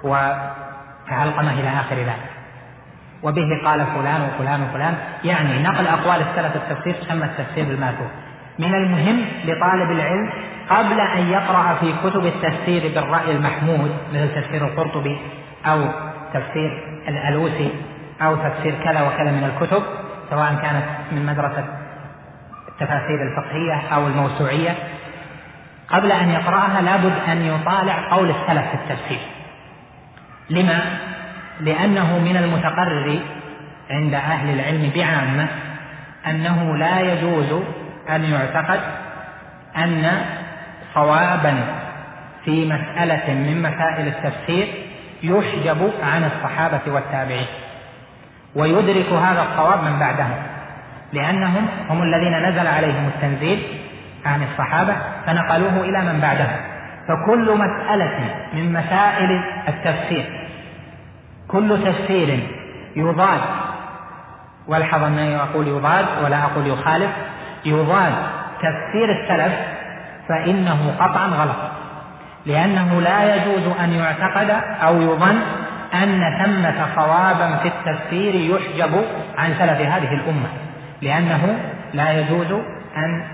وعلقمة إلى آخر ذلك، وبه قال فلان وفلان وفلان، يعني نقل أقوال السلف التفسير تسمى التفسير بالماثور. من المهم لطالب العلم قبل أن يقرأ في كتب التفسير بالرأي المحمود مثل تفسير القرطبي أو تفسير الألوسي أو تفسير كذا وكذا من الكتب، سواء كانت من مدرسة التفاسير الفقهية أو الموسوعية، قبل أن يقرأها لابد أن يطالع قول السلف في التفسير. لما؟ لأنه من المتقرر عند أهل العلم بعامة أنه لا يجوز أن يعتقد أن صوابا في مسألة من مسائل التفسير يحجب عن الصحابة والتابعين، ويدرك هذا الصواب من بعدهم، لأنهم هم الذين نزل عليهم التنزيل عن الصحابة فنقلوه إلى من بعدهم. فكل مسألة من مسائل التفسير، كل تفسير يضاد، والحظ أنني أقول يضاد ولا أقول يخالف، يضاد تفسير السلف فإنه قطعا غلط، لأنه لا يجوز أن يعتقد أو يظن أن ثمة صوابا في التفسير يحجب عن سلف هذه الأمة، لأنه لا يجوز أن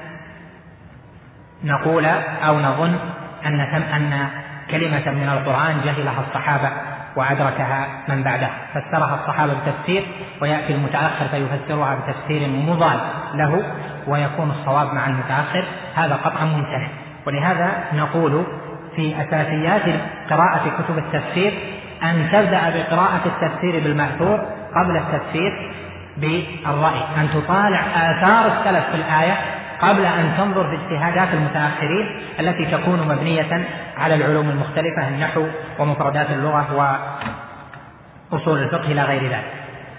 نقول أو نظن أن كلمة من القرآن جهلها الصحابة وأدركها من بعده، فسرها الصحابة بتفسير ويأتي المتأخر فيفسرها بتفسير مضاد له ويكون الصواب مع المتأخر، هذا قطعا ممتنع. ولهذا نقول في أساسيات قراءة كتب التفسير أن تبدأ بقراءة التفسير بالمأثور قبل التفسير بالرأي، أن تطالع آثار السلف في الآية قبل أن تنظر في اجتهادات المتأخرين التي تكون مبنية على العلوم المختلفة، النحو ومفردات اللغة وأصول الفقه إلى غير ذلك.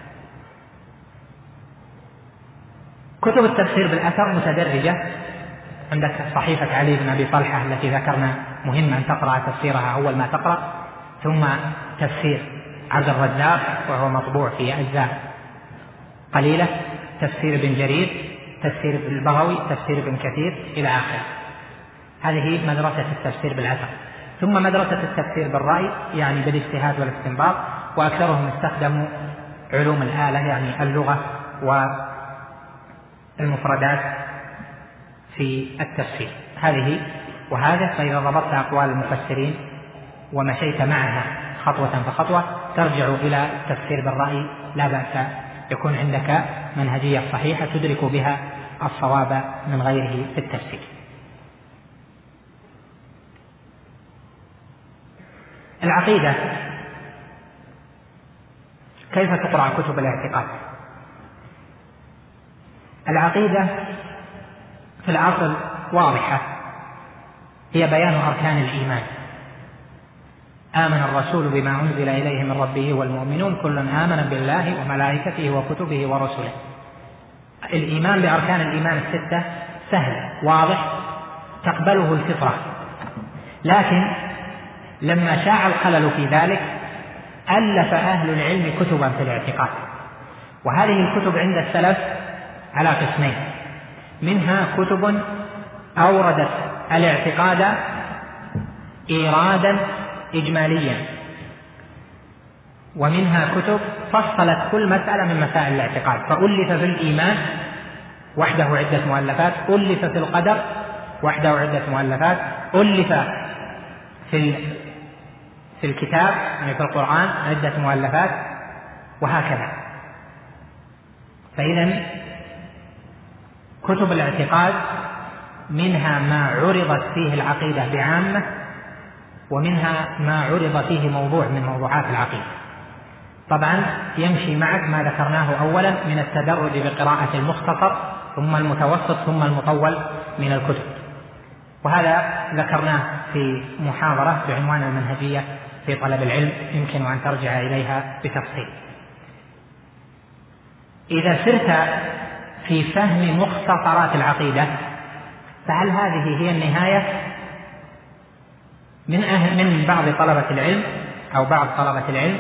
كتب التفسير بالأثر متدرجة، عندك صحيفة علي بن أبي طلحة التي ذكرنا مهم أن تقرأ تفسيرها أول ما تقرأ، ثم تفسير عبد الرزاق وهو مطبوع في أجزاء قليلة، تفسير ابن جرير، تفسير البغوي، تفسير ابن كثير إلى آخره. هذه مدرسة التفسير بالأثر. ثم مدرسة التفسير بالرأي، يعني بالاجتهاد والاستنباط، وأكثرهم استخدموا علوم الآلة، يعني اللغة والمفردات في التفسير. هذه وهذا. فإذا ضبطت أقوال المفسرين ومشيت معها خطوة فخطوة ترجع إلى التفسير بالرأي، لا بأس، يكون عندك منهجية صحيحة تدرك بها الصواب من غيره في التفسير. العقيدة، كيف تقرأ كتب الاعتقاد؟ العقيدة في الأصل واضحة، هي بيان أركان الإيمان. آمن الرسول بما أنزل إليه من ربه والمؤمنون كل آمن بالله وملائكته وكتبه ورسله. الإيمان بأركان الإيمان الستة سهل واضح تقبله الفطرة، لكن لما شاع الخلل في ذلك ألف أهل العلم كتبا في الاعتقاد، وهذه الكتب عند السلف على قسمين: منها كتب أوردت الاعتقاد إيرادا إجماليا، ومنها كتب فصلت كل مسألة من مسائل الاعتقاد، فألف في الإيمان وحده عدة مؤلفات، ألف في القدر وحده عدة مؤلفات، ألف في الكتاب يعني في القرآن عدة مؤلفات، وهكذا. فإذا كتب الاعتقاد منها ما عرضت فيه العقيدة بعامة، ومنها ما عرض فيه موضوع من موضوعات العقيدة. طبعا يمشي معك ما ذكرناه أولا من التدرج بقراءة المختصر ثم المتوسط ثم المطول من الكتب، وهذا ذكرناه في محاضرة بعنوان المنهجية في طلب العلم، يمكن أن ترجع إليها بتفصيل. إذا سرت في فهم مختصرات العقيدة، فهل هذه هي النهاية؟ من بعض طلبة العلم أو بعض طلبة العلم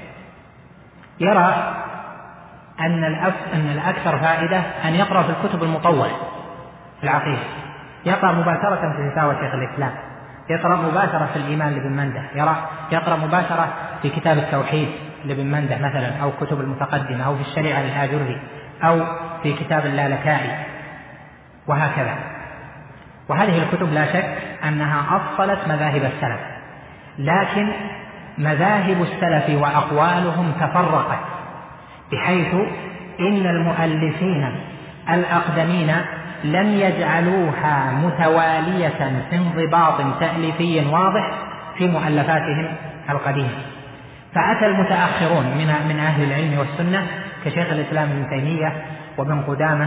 يرى أن الأكثر فائدة أن يقرأ في الكتب المطولة في العقيدة، يقرأ مباشرة في فتاوى شيخ الإسلام، يقرأ مباشرة في الإيمان لابن منده، يقرأ مباشرة في كتاب التوحيد لابن منده مثلا، أو كتب المتقدمة، أو في الشريعة للآجري، أو في كتاب اللالكائي، وهكذا. وهذه الكتب لا شك أنها أصلت مذاهب السلف، لكن مذاهب السلف وأقوالهم تفرقت، بحيث إن المؤلفين الأقدمين لم يجعلوها متوالية في انضباط تأليفي واضح في مؤلفاتهم القديمة. فأتى المتأخرون من أهل العلم والسنة كشيخ الإسلام ابن تيمية وابن قدامة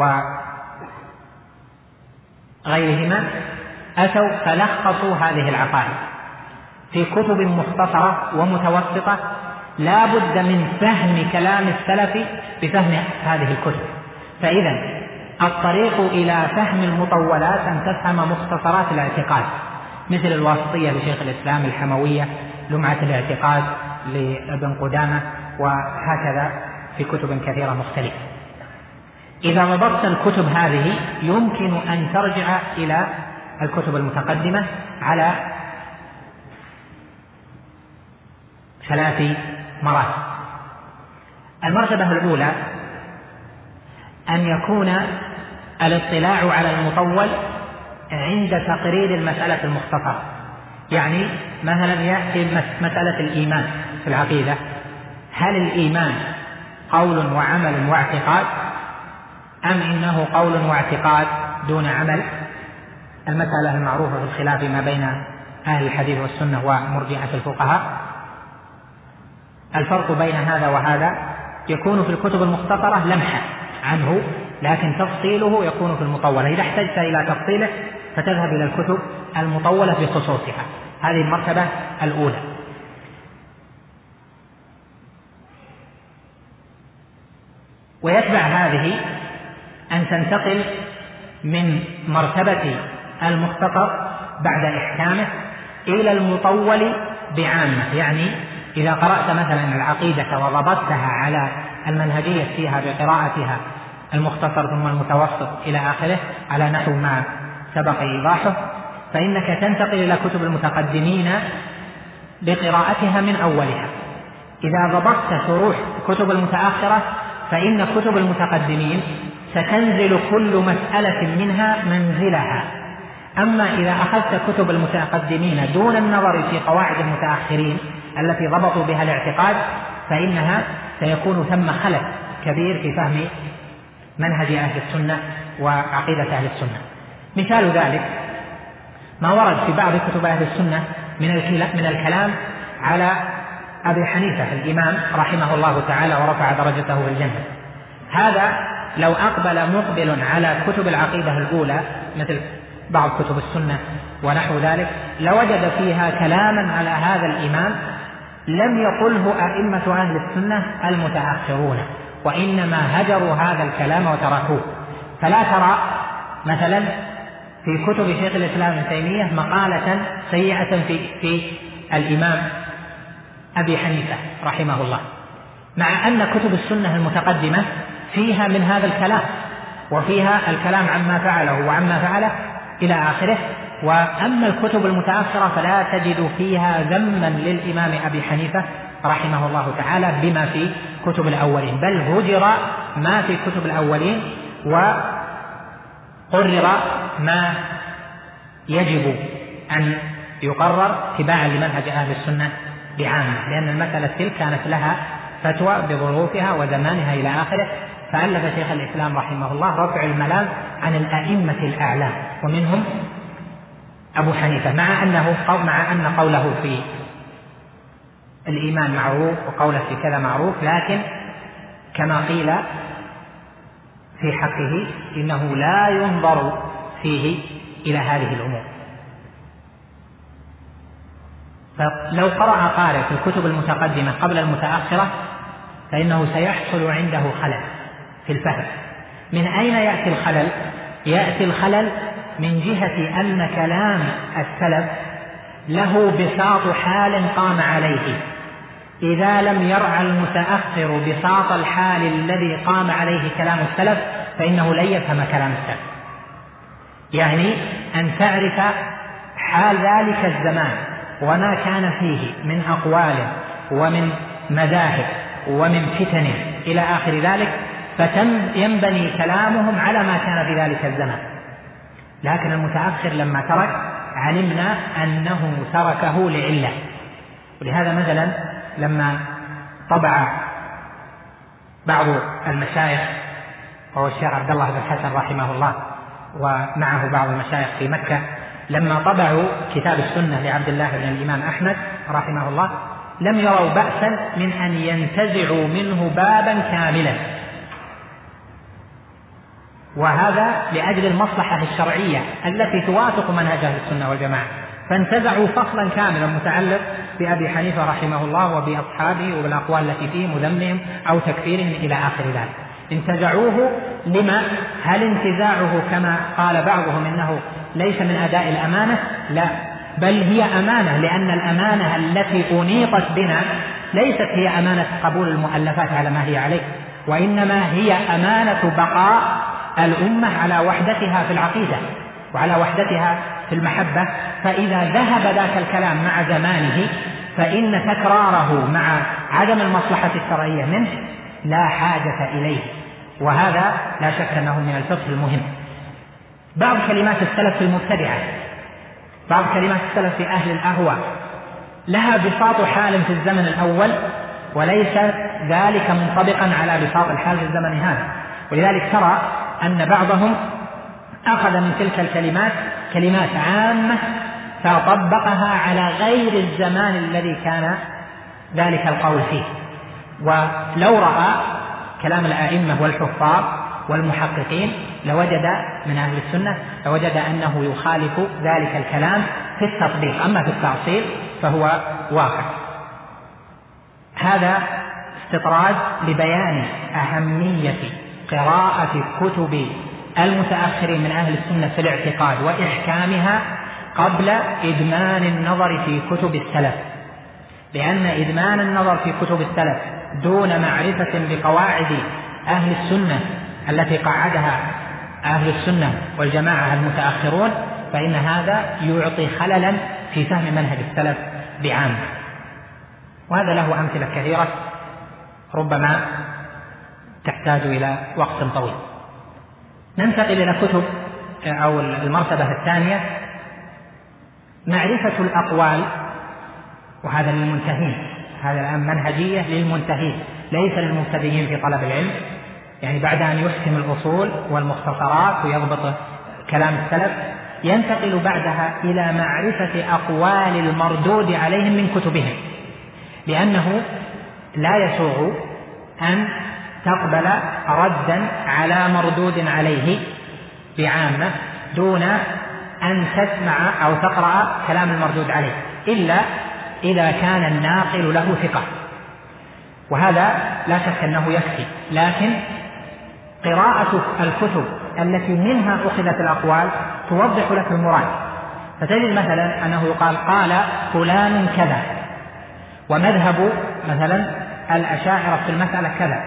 وغيرهما، أتوا فلخصوا هذه العقائد في كتب مختصرة ومتوسطة، لا بد من فهم كلام السلف بفهم هذه الكتب. فإذا الطريق إلى فهم المطولات أن تفهم مختصرات الاعتقاد، مثل الواسطية لشيخ الإسلام، الحموية، لمعة الاعتقاد لابن قدامة، وهكذا في كتب كثيرة مختلفة. إذا ضبطت الكتب هذه يمكن أن ترجع إلى الكتب المتقدمة على 3 مراتب. المرتبة الأولى أن يكون الاطلاع على المطول عند تقرير المسألة المختصرة، يعني مثلا يأتي مسألة الإيمان في العقيدة، هل الإيمان قول وعمل واعتقاد، أم إنه قول واعتقاد دون عمل؟ المسألة المعروفة في الخلاف ما بين أهل الحديث والسنة ومرجئة الفقهاء. الفرق بين هذا وهذا يكون في الكتب المختصرة لمحة عنه، لكن تفصيله يكون في المطولة. إذا احتجت إلى تفصيله فتذهب إلى الكتب المطولة بخصوصها. هذه المرتبة الأولى. ويتبع هذه أن تنتقل من مرتبة المختصر بعد إحكامه إلى المطول بعامة، يعني إذا قرأت مثلا العقيدة وضبطتها على المنهجية فيها بقراءتها المختصر ثم المتوسط إلى آخره على نحو ما سبق إيضاحه، فإنك تنتقل إلى كتب المتقدمين بقراءتها من أولها. إذا ضبطت شروح كتب المتأخرة فإن كتب المتقدمين ستنزل كل مسألة منها منزلها. أما إذا أخذت كتب المتقدمين دون النظر في قواعد المتأخرين التي ضبطوا بها الاعتقاد فإنها سيكون ثم خلل كبير في فهم منهج أهل السنة وعقيدة أهل السنة. مثال ذلك ما ورد في بعض كتب أهل السنة من الكلام على أبي حنيفة الإمام رحمه الله تعالى ورفع درجته في الجنة. هذا لو أقبل مقبل على كتب العقيدة الأولى مثل بعض كتب السنة ونحو ذلك لوجد فيها كلاما على هذا الإمام لم يقله أئمة أهل السنة المتأخرون، وإنما هجروا هذا الكلام وتركوه. فلا ترى مثلا في كتب شيخ الإسلام ابن تيمية مقالة سيئة في الإمام أبي حنيفة رحمه الله، مع أن كتب السنة المتقدمة فيها من هذا الكلام، وفيها الكلام عما فعله وعما فعله إلى آخره. وأما الكتب المتأخرة فلا تجد فيها ذما للإمام أبي حنيفة رحمه الله تعالى بما في كتب الأولين، بل هجر ما في كتب الأولين وقرر ما يجب أن يقرر اتباعا لمنهج أهل السنة بعامة، لأن المسألة تلك كانت لها فتوى بظروفها وزمانها إلى آخره. فألف شيخ الإسلام رحمه الله رفع الملام عن الأئمة الأعلام ومنهم أبو حنيفة، مع أن قوله في الإيمان معروف وقوله في كذا معروف، لكن كما قيل في حقه إنه لا ينظر فيه إلى هذه الأمور. فلو قرأ قارئ في الكتب المتقدمة قبل المتأخرة فإنه سيحصل عنده خلل في الفهم. من أين يأتي الخلل؟ يأتي الخلل من جهة أن كلام السلف له بساط حال قام عليه، إذا لم يرعى المتأخر بساط الحال الذي قام عليه كلام السلف فإنه لن يفهم كلام السلف. يعني أن تعرف حال ذلك الزمان وما كان فيه من أقوال ومن مذاهب ومن فتن إلى آخر ذلك، فينبني كلامهم على ما كان في ذلك الزمان. لكن المتأخر لما ترك علمنا أنه تركه لعلة. ولهذا مثلا لما طبع بعض المشايخ وهو الشيخ عبد الله بن حسن رحمه الله ومعه بعض المشايخ في مكة، لما طبعوا كتاب السنة لعبد الله بن الإمام أحمد رحمه الله لم يروا بأسا من أن ينتزعوا منه بابا كاملا، وهذا لأجل المصلحة الشرعية التي توافق منهج أهل السنة والجماعة، فانتزعوا فصلا كاملا متعلق بأبي حنيفة رحمه الله وبأصحابه وبالأقوال التي فيه مذمهم أو تكفيرهم إلى آخر ذلك. انتزعوه لما؟ هل انتزاعه كما قال بعضهم إنه ليس من أداء الأمانة؟ لا، بل هي أمانة، لأن الأمانة التي أنيطت بنا ليست هي أمانة قبول المؤلفات على ما هي عليه، وإنما هي أمانة بقاء الأمة على وحدتها في العقيدة وعلى وحدتها في المحبة. فإذا ذهب ذاك الكلام مع زمانه فإن تكراره مع عدم المصلحة الشرعية منه لا حاجة إليه، وهذا لا شك أنه من الفقه المهم. بعض كلمات السلف في المبتدعة، بعض كلمات السلف في أهل الأهواء لها بساط حال في الزمن الأول وليس ذلك منطبقا على بساط الحال في الزمن هذا. ولذلك ترى أن بعضهم أخذ من تلك الكلمات كلمات عامة فطبقها على غير الزمان الذي كان ذلك القول فيه. ولو رأى كلام الأئمة والحفاظ والمحققين لوجد من أهل السنة لوجد أنه يخالف ذلك الكلام في التطبيق، أما في التعصيل فهو واقع. هذا استطراد لبيان أهمية قراءة كتب المتأخرين من أهل السنة في الاعتقاد وإحكامها قبل إدمان النظر في كتب السلف، لأن إدمان النظر في كتب السلف دون معرفة بقواعد أهل السنة التي قعدها أهل السنة والجماعة المتأخرون، فإن هذا يعطي خللا في فهم منهج السلف بعامة. وهذا له أمثلة كثيرة ربما تحتاج إلى وقت طويل. ننتقل إلى كتب أو المرتبة الثانية، معرفة الأقوال، وهذا للمنتهين، هذا الآن منهجية للمنتهين ليس للمبتدئين في طلب العلم. يعني بعد أن يحكم الأصول والمختصرات ويضبط كلام السلف، ينتقل بعدها إلى معرفة أقوال المردود عليهم من كتبهم، لأنه لا يسوغ أن تقبل ردا على مردود عليه بعامة دون أن تسمع أو تقرأ كلام المردود عليه، إلا إذا كان الناقل له ثقة، وهذا لا شك أنه يكفي. لكن قراءة الكتب التي منها أخذت الأقوال توضح لك المراد. فتجد مثلا أنه يقال قال فلان كذا، ومذهب مثلا الأشاعرة في المسألة كذا،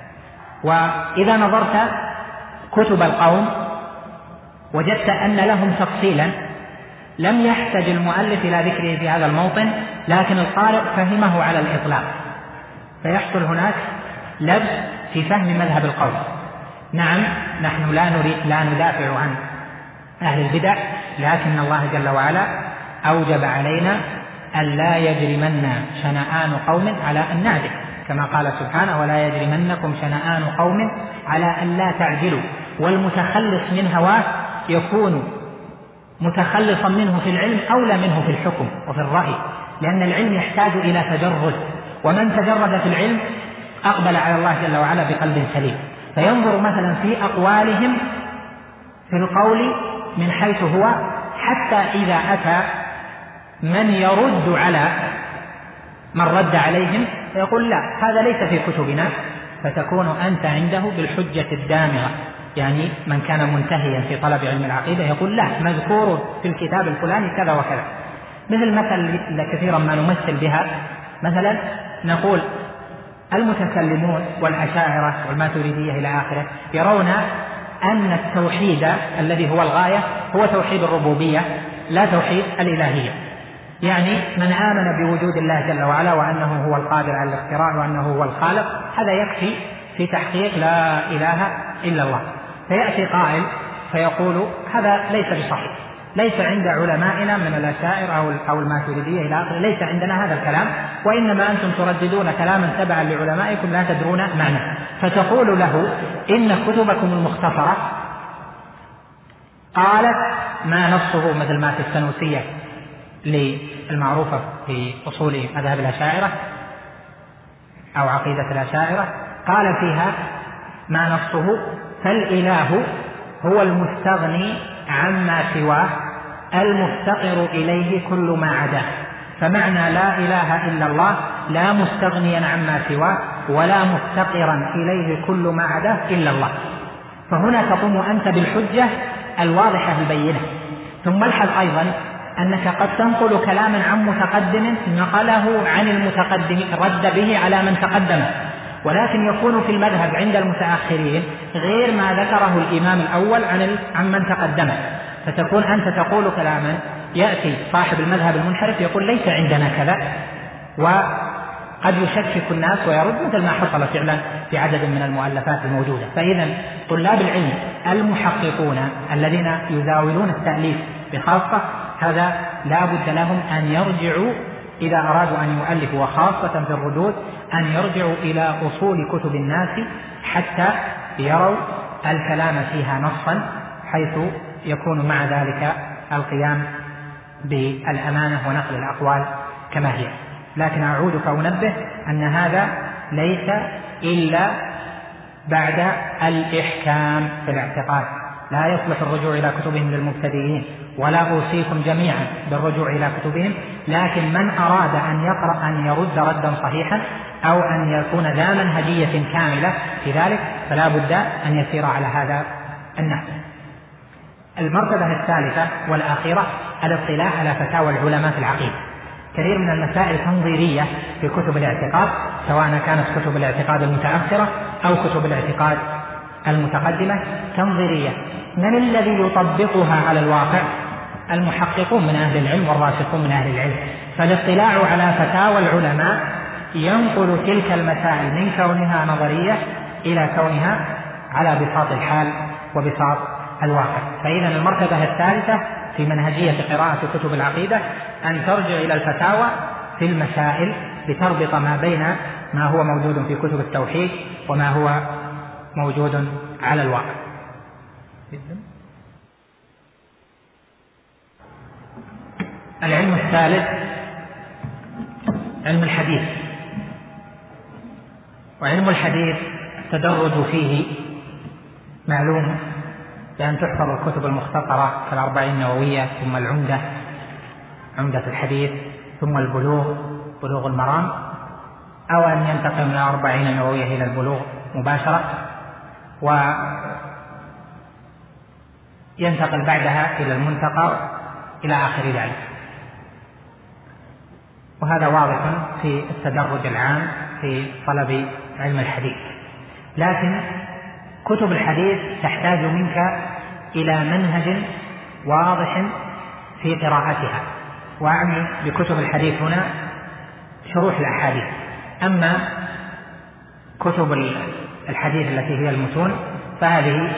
وإذا نظرت كتب القوم وجدت أن لهم تفصيلا لم يحتج المؤلف إلى ذكره في هذا الموطن، لكن القارئ فهمه على الإطلاق، فيحصل هناك لبس في فهم مذهب القوم. نعم، نحن لا ندافع عن أهل البدع، لكن الله جل وعلا أوجب علينا أن لا يجرمن شنآن قوم على أن نعدل، كما قال سبحانه ولا يجرمنكم شنآن قوم على أن لا تعدلوا. والمتخلص من هواه يكون متخلصا منه في العلم أولى منه في الحكم وفي الرأي، لأن العلم يحتاج إلى تجرد، ومن تجرد في العلم أقبل على الله جل وعلا بقلب سليم. فينظر مثلا في أقوالهم في القول من حيث هو، حتى إذا أتى من يرد على من رد عليهم فيقول لا، هذا ليس في كتبنا، فتكون أنت عنده بالحجة الدامغة. يعني من كان منتهيا في طلب علم العقيدة يقول لا، مذكور في الكتاب الفلاني كذا وكذا. مثل مثل كثيرا ما نمثل بها، مثلا نقول المتكلمون والأشاعرة والماتريدية إلى آخره يرون أن التوحيد الذي هو الغاية هو توحيد الربوبية لا توحيد الإلهية. يعني من آمن بوجود الله جل وعلا وأنه هو القادر على الاختراع وأنه هو الخالق، هذا يكفي في تحقيق لا إله إلا الله. فيأتي قائل فيقول هذا ليس بصحيح، ليس عند علمائنا من الأشاعرة أو الماتريدية إلى آخره، ليس عندنا هذا الكلام، وإنما أنتم ترددون كلاما تبعا لعلمائكم لا تدرون معنى. فتقول له إن كتبكم المختصرة قالت ما نصه، مثل ما في السنوسية للمعروفة في أصول مذهب الأشاعرة أو عقيدة الأشاعرة، قال فيها ما نصه فالإله هو المستغني عما سواه المفتقر إليه كل ما عداه. فمعنى لا إله إلا الله لا مستغنيا عما سواه ولا مفتقرا إليه كل ما عداه إلا الله. فهنا تقوم أنت بالحجة الواضحة البينة. ثم الحظ أيضا أنك قد تنقل كلاما عن متقدم نقله عن المتقدم رد به على من تقدم، ولكن يكون في المذهب عند المتأخرين غير ما ذكره الإمام الأول عن من تقدمه. فتكون أنت تقول كلاما يأتي صاحب المذهب المنحرف يقول ليس عندنا كذا، وقد يشكك الناس ويرد، مثل ما حصل فعلا في عدد من المؤلفات الموجودة. فإذا طلاب العلم المحققون الذين يزاولون التأليف بخاصة، هذا لا بد لهم أن يرجعوا إذا أرادوا أن يؤلفوا، وخاصة في الردود أن يرجعوا إلى أصول كتب الناس حتى يروا الكلام فيها نصا، حيث يكون مع ذلك القيام بالأمانة ونقل الأقوال كما هي. لكن أعود فأنبه أن هذا ليس إلا بعد الإحكام في الاعتقاد، لا يصلح الرجوع إلى كتبهم للمبتدئين، ولا أوصيكم جميعا بالرجوع إلى كتبهم. لكن من أراد أن يقرأ أن يرد ردا صحيحا أو أن يكون ذا منهجية كاملة في ذلك فلا بد أن يسير على هذا النحو. المرتبة الثالثة والأخيرة الاطلاع على فتاوى العلماء في العقيدة. كثير من المسائل تنظيرية في كتب الاعتقاد، سواء كانت كتب الاعتقاد المتأخرة أو كتب الاعتقاد المتقدمة تنظيرية. من الذي يطبقها على الواقع؟ المحققون من أهل العلم والراسخون من أهل العلم. فالاطلاع على فتاوى العلماء ينقل تلك المسائل من كونها نظرية إلى كونها على بساط الحال وبساط الواقع. فإذا المرتبة الثالثة في منهجية قراءة كتب العقيدة أن ترجع إلى الفتاوى في المسائل لتربط ما بين ما هو موجود في كتب التوحيد وما هو موجود على الواقع. العلم الثالث علم الحديث. وعلم الحديث التدرج فيه معلوم بأن تحفظ الكتب المختصرة كالأربعين النووية، ثم العمدة، عمدة الحديث، ثم البلوغ، بلوغ المرام، أو أن ينتقل من الأربعين النووية إلى البلوغ مباشرة وينتقل بعدها إلى المنتقى إلى آخر ذلك. وهذا واضح في التدرج العام في طلب علم الحديث. لكن كتب الحديث تحتاج منك إلى منهج واضح في قراءتها، وأعني بكتب الحديث هنا شروح الأحاديث. أما كتب الحديث التي هي المتون فهذه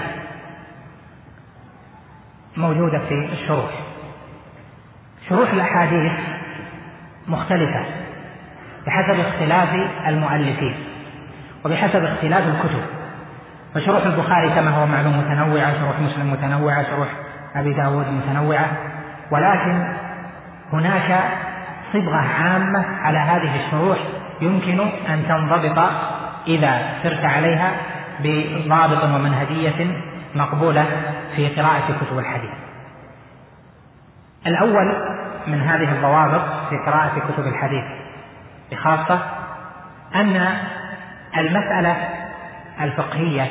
موجودة في الشروح. شروح الأحاديث مختلفة بحسب اختلاف المؤلفين وبحسب اختلاف الكتب. فشروح البخاري كما هو معلوم متنوعة، شروح مسلم متنوعة، شروح أبي داود متنوعة، ولكن هناك صبغة عامة على هذه الشروح يمكن أن تنضبط إذا سرت عليها بضابط ومنهجية مقبولة في قراءة كتب الحديث. الأول من هذه الضوابط في قراءة كتب الحديث بخاصة أن المسألة الفقهية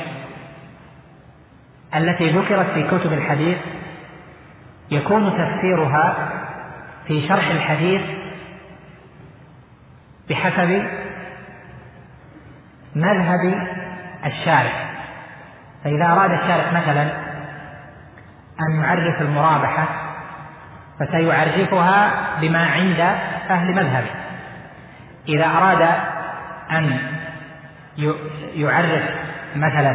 التي ذكرت في كتب الحديث يكون تفسيرها في شرح الحديث بحسب مذهب الشارح. فإذا أراد الشارح مثلا أن يعرف المرابحة فسيعرفها بما عند أهل مذهبه. إذا أراد أن يعرف مثلا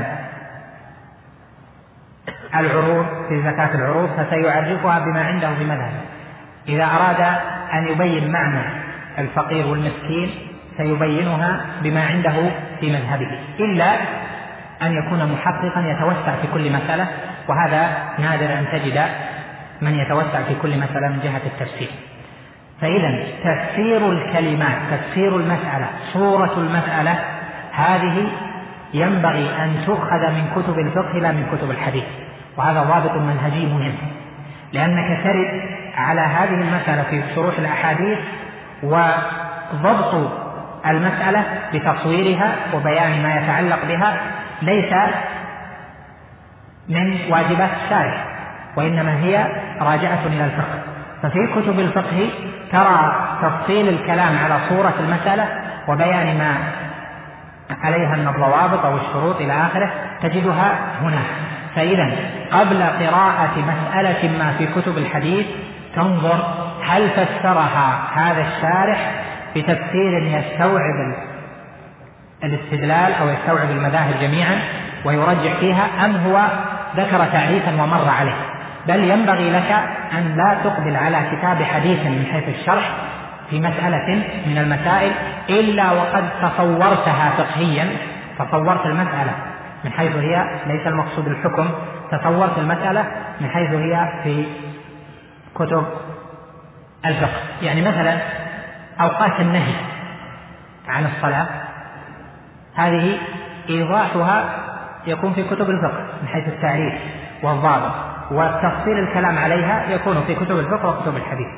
العروض في زكاة العروض فسيعرفها بما عنده في مذهبه. إذا أراد أن يبين معنى الفقير والمسكين سيبينها بما عنده في مذهبه، إلا أن يكون محققا يتوسع في كل مسألة، وهذا نادر أن تجد من يتوسع في كل مسألة من جهة التفسير. فإذا تفسير الكلمات، تفسير المسألة، صورة المسألة، هذه ينبغي أن تؤخذ من كتب الفقه لا من كتب الحديث. وهذا ضابط منهجي مهم، لأنك ترد على هذه المسألة في شروح الأحاديث، وضبط المسألة بتصويرها وبيان ما يتعلق بها ليس من واجبات الشارح، وإنما هي راجعة إلى الفقه. ففي كتب الفقه ترى تفصيل الكلام على صورة المسألة وبيان ما عليها من الضوابط أو الشروط إلى آخره تجدها هنا. فإذا قبل قراءة مسألة ما في كتب الحديث تنظر هل فسرها هذا الشارح بتفسير يستوعب الاستدلال أو يستوعب المذاهب جميعا ويرجع فيها، أم هو ذكر تعريفا ومر عليه. بل ينبغي لك أن لا تقبل على كتاب حديث من حيث الشرح في مسألة من المسائل إلا وقد تصورتها فقهيا، تصورت المسألة من حيث هي، ليس المقصود الحكم، تصورت المسألة من حيث هي في كتب الفقه. يعني مثلا أوقات النهي عن الصلاة هذه إيضاحها يكون في كتب الفقه من حيث التعريف والضابط، وتفصيل الكلام عليها يكون في كتب الفقه وكتب الحديث.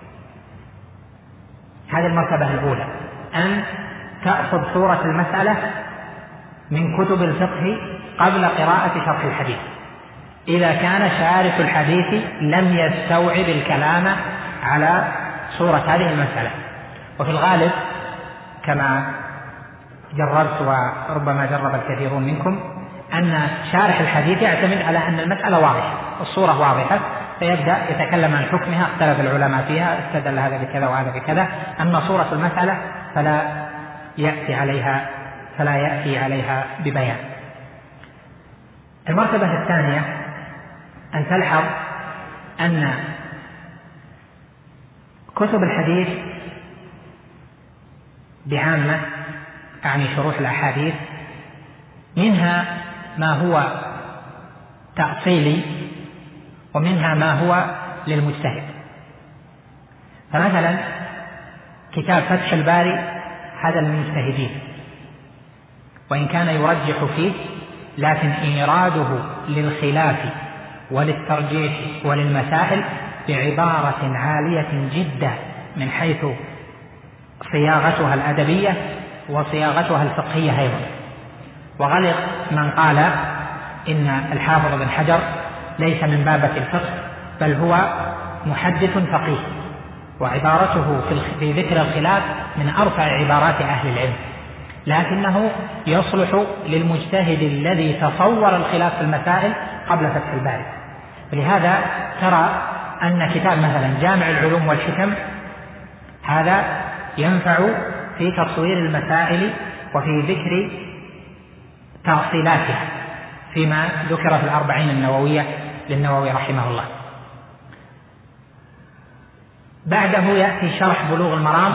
هذه المرتبة الأولى، أن تأخذ صورة المسألة من كتب الفقه قبل قراءة شرح الحديث، إذا كان شارح الحديث لم يستوعب الكلام على صورة هذه المسألة. وفي الغالب كما جربت وربما جرب الكثيرون منكم أن شارح الحديث يعتمد على أن المسألة واضحة، الصورة واضحة، فيبدأ يتكلم عن حكمها، اختلف العلماء فيها، استدل هذا بكذا وهذا بكذا. أما صورة المسألة فلا يأتي عليها ببيان. المرتبة الثانية أن تلحظ أن كتب الحديث بعامة، يعني شروح الأحاديث، منها ما هو تأصيلي ومنها ما هو للمجتهد. فمثلا كتاب فتح الباري هذا للمجتهدين، وإن كان يرجح فيه، لكن إيراده للخلاف وللترجيح وللمسائل بعبارة عالية جدا من حيث صياغتها الأدبية وصياغتها الفقهية أيضا. وغلط من قال إن الحافظ بن حجر ليس من بابة الفقه، بل هو محدث فقيه، وعبارته في ذكر الخلاف من أرفع عبارات أهل العلم، لكنه يصلح للمجتهد الذي تصور الخلاف في المسائل قبل فتح الباري. ولهذا ترى أن كتاب مثلا جامع العلوم والحكم هذا ينفع في تصوير المسائل وفي ذكر تأصيلاتها فيما ذكر في الأربعين النووية للنووي رحمه الله. بعده يأتي شرح بلوغ المرام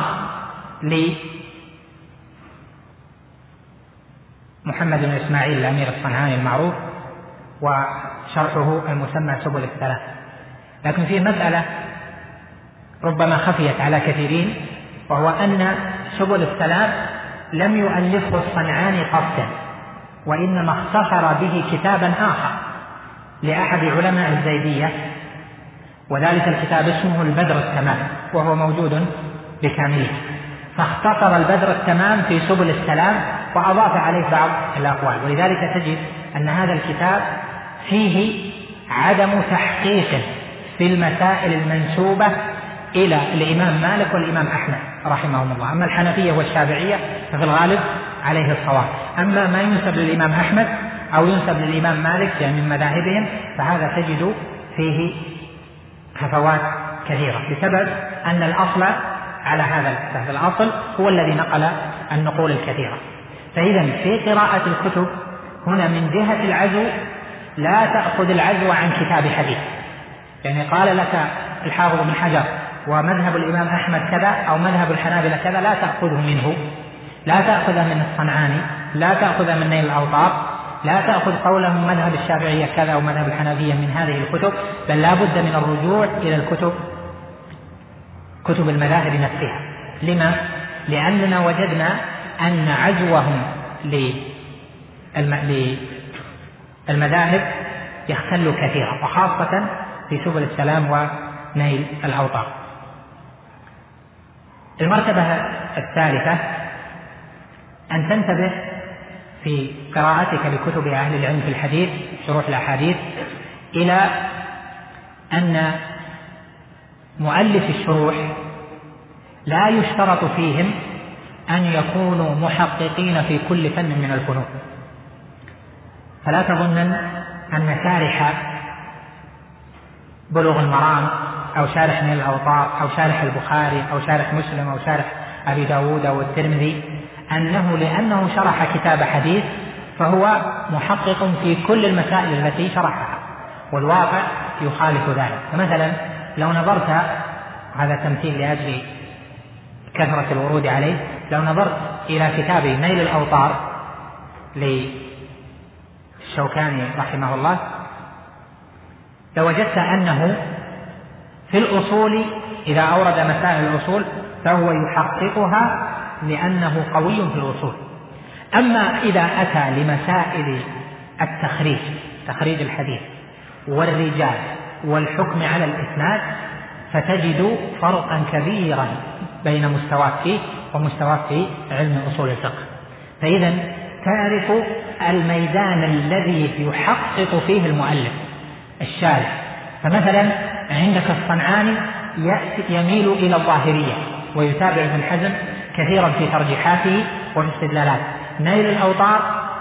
لمحمد بن إسماعيل الأمير الصنعاني المعروف، وشرحه المسمى سبل الثلاث. لكن فيه مسألة ربما خفيت على كثيرين، وهو أن سبل السلام لم يؤلفه الصنعاني قصدا، وإنما اختصر به كتابا آخر لأحد علماء الزيدية، وذلك الكتاب اسمه البدر التمام، وهو موجود بكامله. فاختصر البدر التمام في سبل السلام وأضاف عليه بعض الأقوال. ولذلك تجد أن هذا الكتاب فيه عدم تحقيق في المسائل المنسوبة إلى الإمام مالك والإمام أحمد رحمهم الله. أما الحنفية والشافعية ففي الغالب عليه الصواب. أما ما ينسب للإمام أحمد أو ينسب للإمام مالك يعني من مذاهبهم فهذا تجد فيه هفوات كثيرة، بسبب أن الأصل على هذا الأساس، الأصل هو الذي نقل النقول الكثيرة. فإذا في قراءة الكتب هنا من جهة العزو لا تأخذ العزو عن كتاب حديث، يعني قال لك الحافظ بن حجر ومذهب الإمام أحمد كذا أو مذهب الحنابلة كذا، لا تأخذه منه، لا تأخذ من الصنعاني، لا تأخذ من نيل الأوطار، لا تأخذ قوله مذهب الشافعية كذا أو مذهب الحنفية من هذه الكتب، بل لا بد من الرجوع إلى كتب المذاهب نفسها. لما؟ لأننا وجدنا أن عزوهم للمذاهب يختل كثيرا، وخاصة في سبل السلام ونيل الأوطار. المرتبة الثالثة أن تنتبه في قراءتك لكتب أهل العلم في الحديث شروح الأحاديث إلى أن مؤلف الشروح لا يشترط فيهم أن يكونوا محققين في كل فن من الفنون. فلا تظن أن شارح بلوغ المرام أو شارح نيل الأوطار أو شارح البخاري أو شارح مسلم أو شارح أبي داود أو الترمذي لأنه شرح كتاب حديث فهو محقق في كل المسائل التي شرحها، والواقع يخالف ذلك. فمثلا لو نظرت، هذا تمثيل لأجل كثرة الورود عليه، لو نظرت إلى كتاب نيل الأوطار للشوكاني رحمه الله لوجدت أنه في الأصول إذا أورد مسائل الأصول فهو يحققها لأنه قوي في الأصول. أما إذا أتى لمسائل التخريج، تخريج الحديث والرجال والحكم على الإسناد، فتجد فرقا كبيرا بين مستواك فيه ومستواك في علم أصول الفقه. فإذا تعرف الميدان الذي يحقق فيه المؤلف الشارح. فمثلا عندك الصنعاني يميل إلى الظاهرية ويتابع ابن حزم كثيرا في ترجيحاته وفي استدلالاته. نيل الأوطار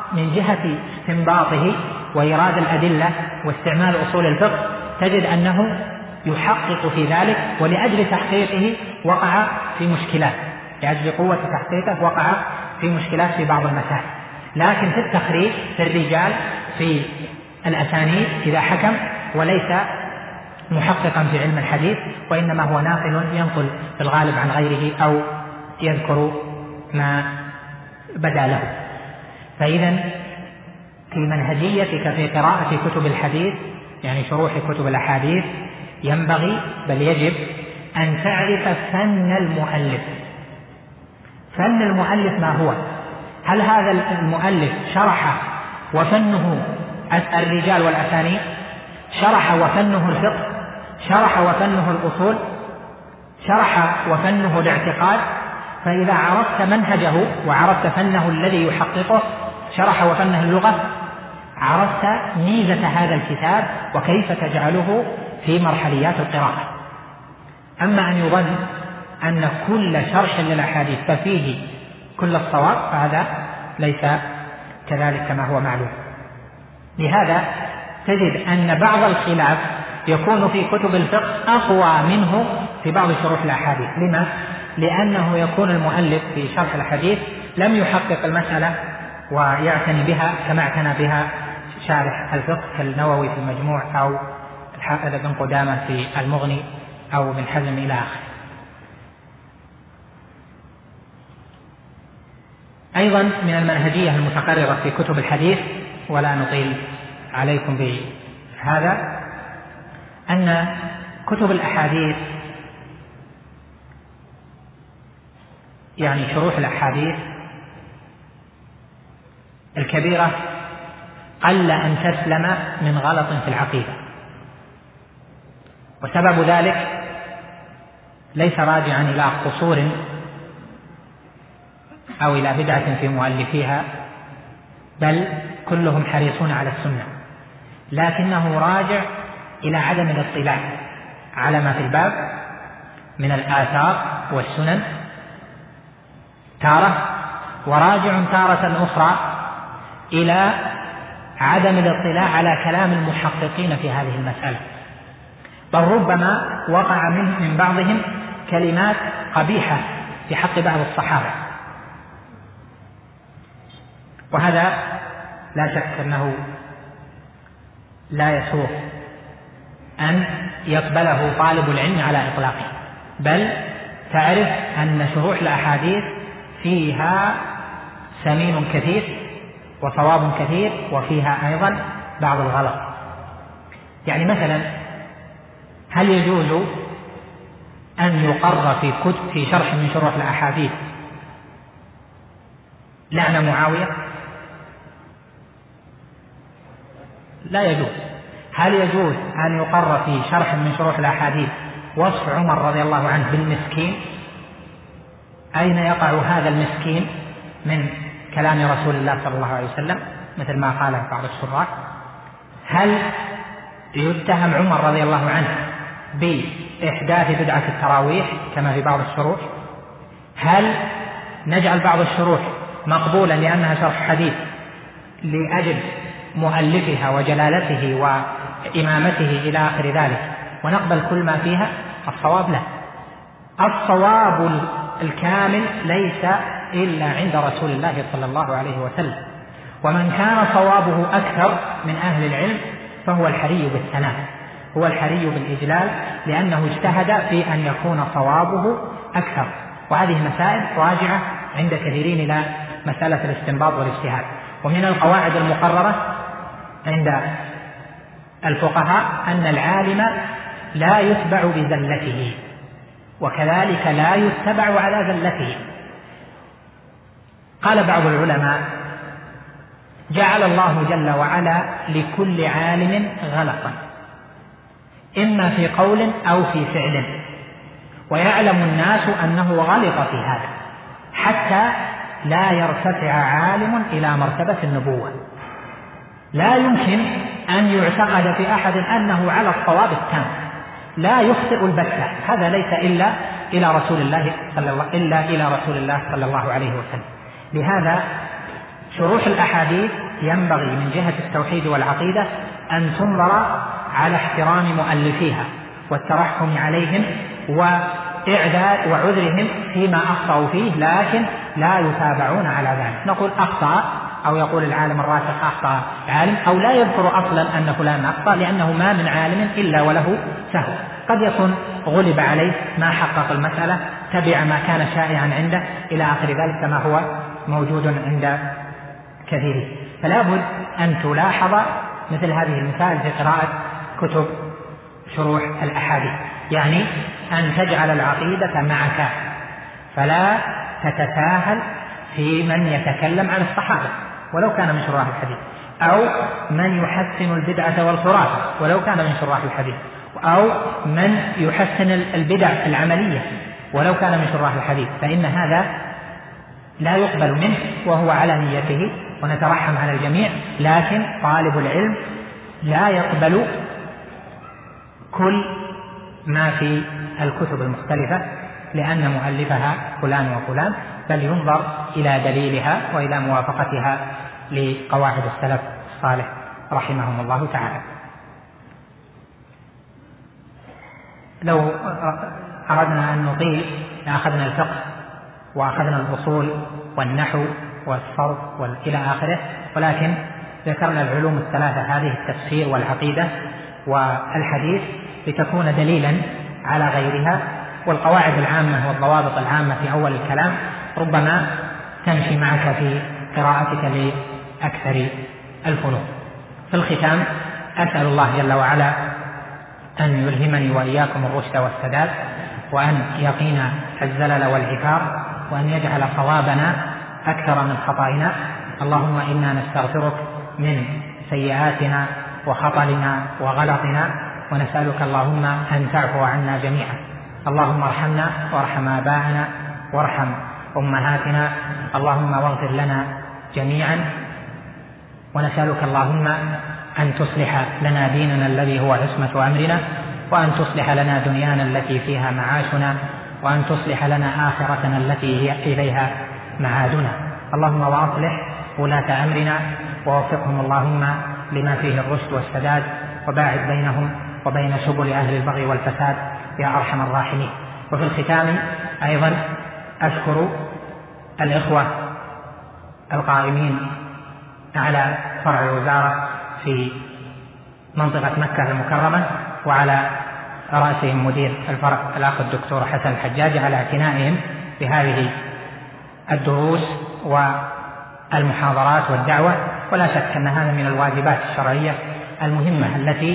من جهة استنباطه وإيراد الأدلة واستعمال أصول الفقه تجد أنه يحقق في ذلك، ولأجل تحقيقه وقع في مشكلات، لأجل قوة تحقيقه وقع في مشكلات في بعض المسائل. لكن في التخريج في الرجال في الأسانيد إذا حكم وليس محققا في علم الحديث، وإنما هو ناقل ينقل في الغالب عن غيره أو يذكر ما بدا له. فإذا في منهجيتك في قراءة كتب الحديث يعني شروح كتب الأحاديث ينبغي بل يجب أن تعرف فن المؤلف. فن المؤلف ما هو؟ هل هذا المؤلف شرح وفنه الرجال والأسانيد، شرح وفنه الفقه، شرح وفنه الأصول، شرح وفنه الاعتقاد؟ فإذا عرفت منهجه وعرفت فنه الذي يحققه، شرح وفنه اللغة، عرفت ميزة هذا الكتاب وكيف تجعله في مرحليات القراءة. أما أن يظن أن كل شرح للأحاديث ففيه كل الصواب فهذا ليس كذلك كما هو معلوم. لهذا تجد أن بعض الخلاف يكون في كتب الفقه أقوى منه في بعض شروح الأحاديث. لما؟ لأنه يكون المؤلف في شرح الحديث لم يحقق المسألة ويعتني بها كما اعتنى بها شارح الفقه كالنووي في المجموع أو الحافظ ابن قدامة في المغني أو ابن حزم إلى آخره. أيضا من المنهجية المتقررة في كتب الحديث ولا نطيل عليكم بهذا أن كتب الأحاديث يعني شروح الأحاديث الكبيرة قل أن تسلم من غلط في العقيدة، وسبب ذلك ليس راجعا إلى قصور أو إلى بدعة في مؤلفيها، بل كلهم حريصون على السنة، لكنه راجع إلى عدم الاطلاع على ما في الباب من الآثار والسنن تارة، وراجع تارة أخرى إلى عدم الاطلاع على كلام المحققين في هذه المسألة، بل ربما وقع من بعضهم كلمات قبيحة في حق بعض الصحابة، وهذا لا شك أنه لا يسوغ أن يقبله طالب العلم على إطلاقه، بل تعرف أن شروح الأحاديث فيها سمين كثير وصواب كثير وفيها أيضا بعض الغلط. يعني مثلا هل يجوز أن يقر في شرح من شروح الأحاديث لعن معاوية؟ لا يجوز. هل يجوز أن يقر في شرح من شروح الأحاديث وصف عمر رضي الله عنه بالمسكين؟ أين يقع هذا المسكين من كلام رسول الله صلى الله عليه وسلم مثل ما قال بعض الشراح؟ هل يتهم عمر رضي الله عنه بإحداث بدعة التراويح كما في بعض الشروح؟ هل نجعل بعض الشروح مقبولا لأنها شرح حديث لأجل مؤلفها وجلالته وإمامته إلى آخر ذلك ونقبل كل ما فيها؟ الصواب لا. الصواب الكامل ليس إلا عند رسول الله صلى الله عليه وسلم، ومن كان صوابه أكثر من أهل العلم فهو الحري بالثناء، هو الحري بالإجلال، لأنه اجتهد في أن يكون صوابه أكثر. وهذه مسائل راجعة عند كثيرين إلى مسألة الاستنباط والاجتهاد. ومن القواعد المقررة عند الفقهاء أن العالم لا يتبع بزلته، وكذلك لا يتبع على زلته. قال بعض العلماء: جعل الله جل وعلا لكل عالم غلطا إما في قول أو في فعل، ويعلم الناس أنه غلط في هذا حتى لا يرتفع عالم إلى مرتبة النبوة. لا يمكن أن يعتقد في أحد أنه على الصواب التام، لا يخطئ البتة، هذا ليس إلا إلى رسول الله صلى الله عليه وسلم. لهذا شروح الأحاديث ينبغي من جهة التوحيد والعقيدة أن تنظر على احترام مؤلفيها والترحم عليهم وإعداد وعذرهم فيما أخطأوا فيه، لكن لا يتابعون على ذلك. نقول أخطأ، أو يقول العالم الراسخ أخطأ عالم، أو لا يذكر أصلا أن فلان أخطأ، لأنه ما من عالم إلا وله سهو. قد يكون غلب عليه، ما حقق المسألة، تبع ما كان شائعا عنده إلى آخر ذلك، كما هو موجود عند كثير. فلا بد أن تلاحظ مثل هذه المسائل في قراءة كتب شروح الأحاديث، يعني أن تجعل العقيدة معك، فلا تتساهل في من يتكلم عن الصحابة ولو كان من شراح الحديث، أو من يحسن البدعة والخرافة ولو كان من شراح الحديث، أو من يحسن البدع العملية ولو كان من شراح الحديث، فإن هذا لا يقبل منه وهو على نيته، ونترحم على الجميع. لكن طالب العلم لا يقبل كل ما في الكتب المختلفة لأن مؤلفها فلان وفلان، بل ينظر إلى دليلها وإلى موافقتها لقواعد السلف الصالح رحمهم الله تعالى. لو أردنا أن نطيل أخذنا الفقه وأخذنا الأصول والنحو والصرف إلى آخره، ولكن ذكرنا العلوم الثلاثة هذه، التفسير والعقيدة والحديث، لتكون دليلا على غيرها. والقواعد العامة والضوابط العامة في أول الكلام ربما تمشي معك في قراءتك لأكثر الفنون. في الختام أسأل الله جل وعلا أن يلهمني وإياكم الرشد والسداد، وأن يقينا الزلل والعثار، وأن يجعل صوابنا أكثر من خطائنا. اللهم إنا نستغفرك من سيئاتنا وخطلنا وغلطنا، ونسألك اللهم أن تعفو عنا جميعا. اللهم ارحمنا وارحم آباءنا وارحم أمهاتنا، اللهم واغفر لنا جميعا. ونسألك اللهم أن تصلح لنا ديننا الذي هو عصمة أمرنا، وأن تصلح لنا دنيانا التي فيها معاشنا، وأن تصلح لنا آخرتنا التي هي إليها معادنا. اللهم وأصلح ولاة أمرنا ووفقهم اللهم لما فيه الرشد والسداد، وباعد بينهم وبين سبل أهل البغي والفساد يا أرحم الراحمين. وفي الختام أيضا أشكر الإخوة القائمين على فرع الوزارة في منطقة مكة المكرمة، وعلى رأسهم مدير الفرع الأخ الدكتور حسن الحجاج على اعتنائهم بهذه الدروس والمحاضرات والدعوة. ولا شك أن هذا من الواجبات الشرعية المهمة التي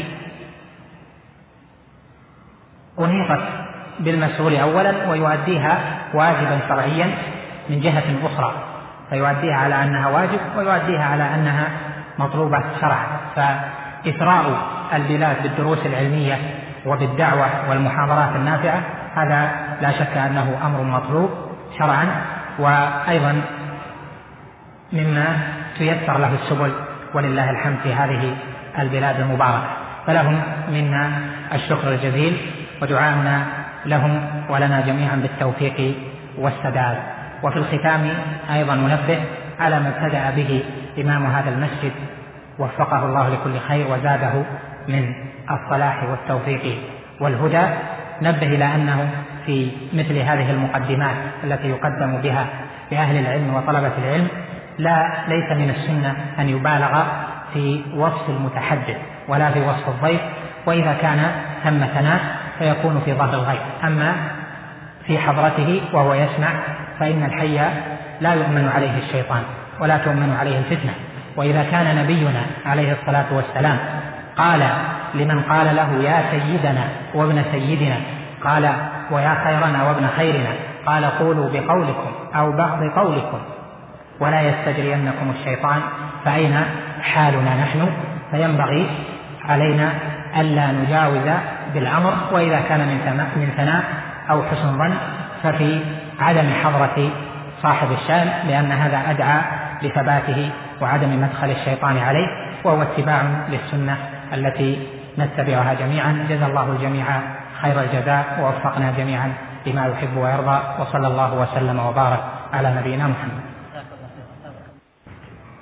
أنيطت بالمسؤول أولا، ويؤديها واجبا شرعيا من جهة أخرى، فيؤديها على أنها واجب ويؤديها على أنها مطلوبة شرعا. فإثراء البلاد بالدروس العلمية وبالدعوة والمحاضرات النافعة هذا لا شك أنه أمر مطلوب شرعا، وأيضا مما تيسر له السبل ولله الحمد في هذه البلاد المباركة. فلهم منا الشكر الجزيل، ودعاؤنا لهم ولنا جميعا بالتوفيق والسداد. وفي الختام أيضا ننبه على ما ابتدأ به إمام هذا المسجد وفقه الله لكل خير وزاده من الصلاح والتوفيق والهدى. نبه إلى أنه في مثل هذه المقدمات التي يقدم بها لأهل العلم وطلبة العلم ليس من السنة أن يبالغ في وصف المتحدث ولا في وصف الضيف، وإذا كان ثم ثناء فيكون في ظهر الغيب، أما في حضرته وهو يسمع فإن الحي لا يؤمن عليه الشيطان ولا تؤمن عليه الفتنة. وإذا كان نبينا عليه الصلاة والسلام قال لمن قال له يا سيدنا وابن سيدنا، قال ويا خيرنا وابن خيرنا، قال قولوا بقولكم أو بعض قولكم ولا يستجرينكم الشيطان، فأين حالنا نحن؟ فينبغي علينا ألا نجاوز بالأمر، وإذا كان من ثناء أو حسن ظن ففي عدم حضرة صاحب الشأن، لأن هذا أدعى لثباته وعدم مدخل الشيطان عليه، وهو اتباع للسنة التي نتبعها جميعا. جزا الله الجميع خير الجزاء، ووفقنا جميعا لما يحب ويرضى، وصلى الله وسلم وبارك على نبينا محمد.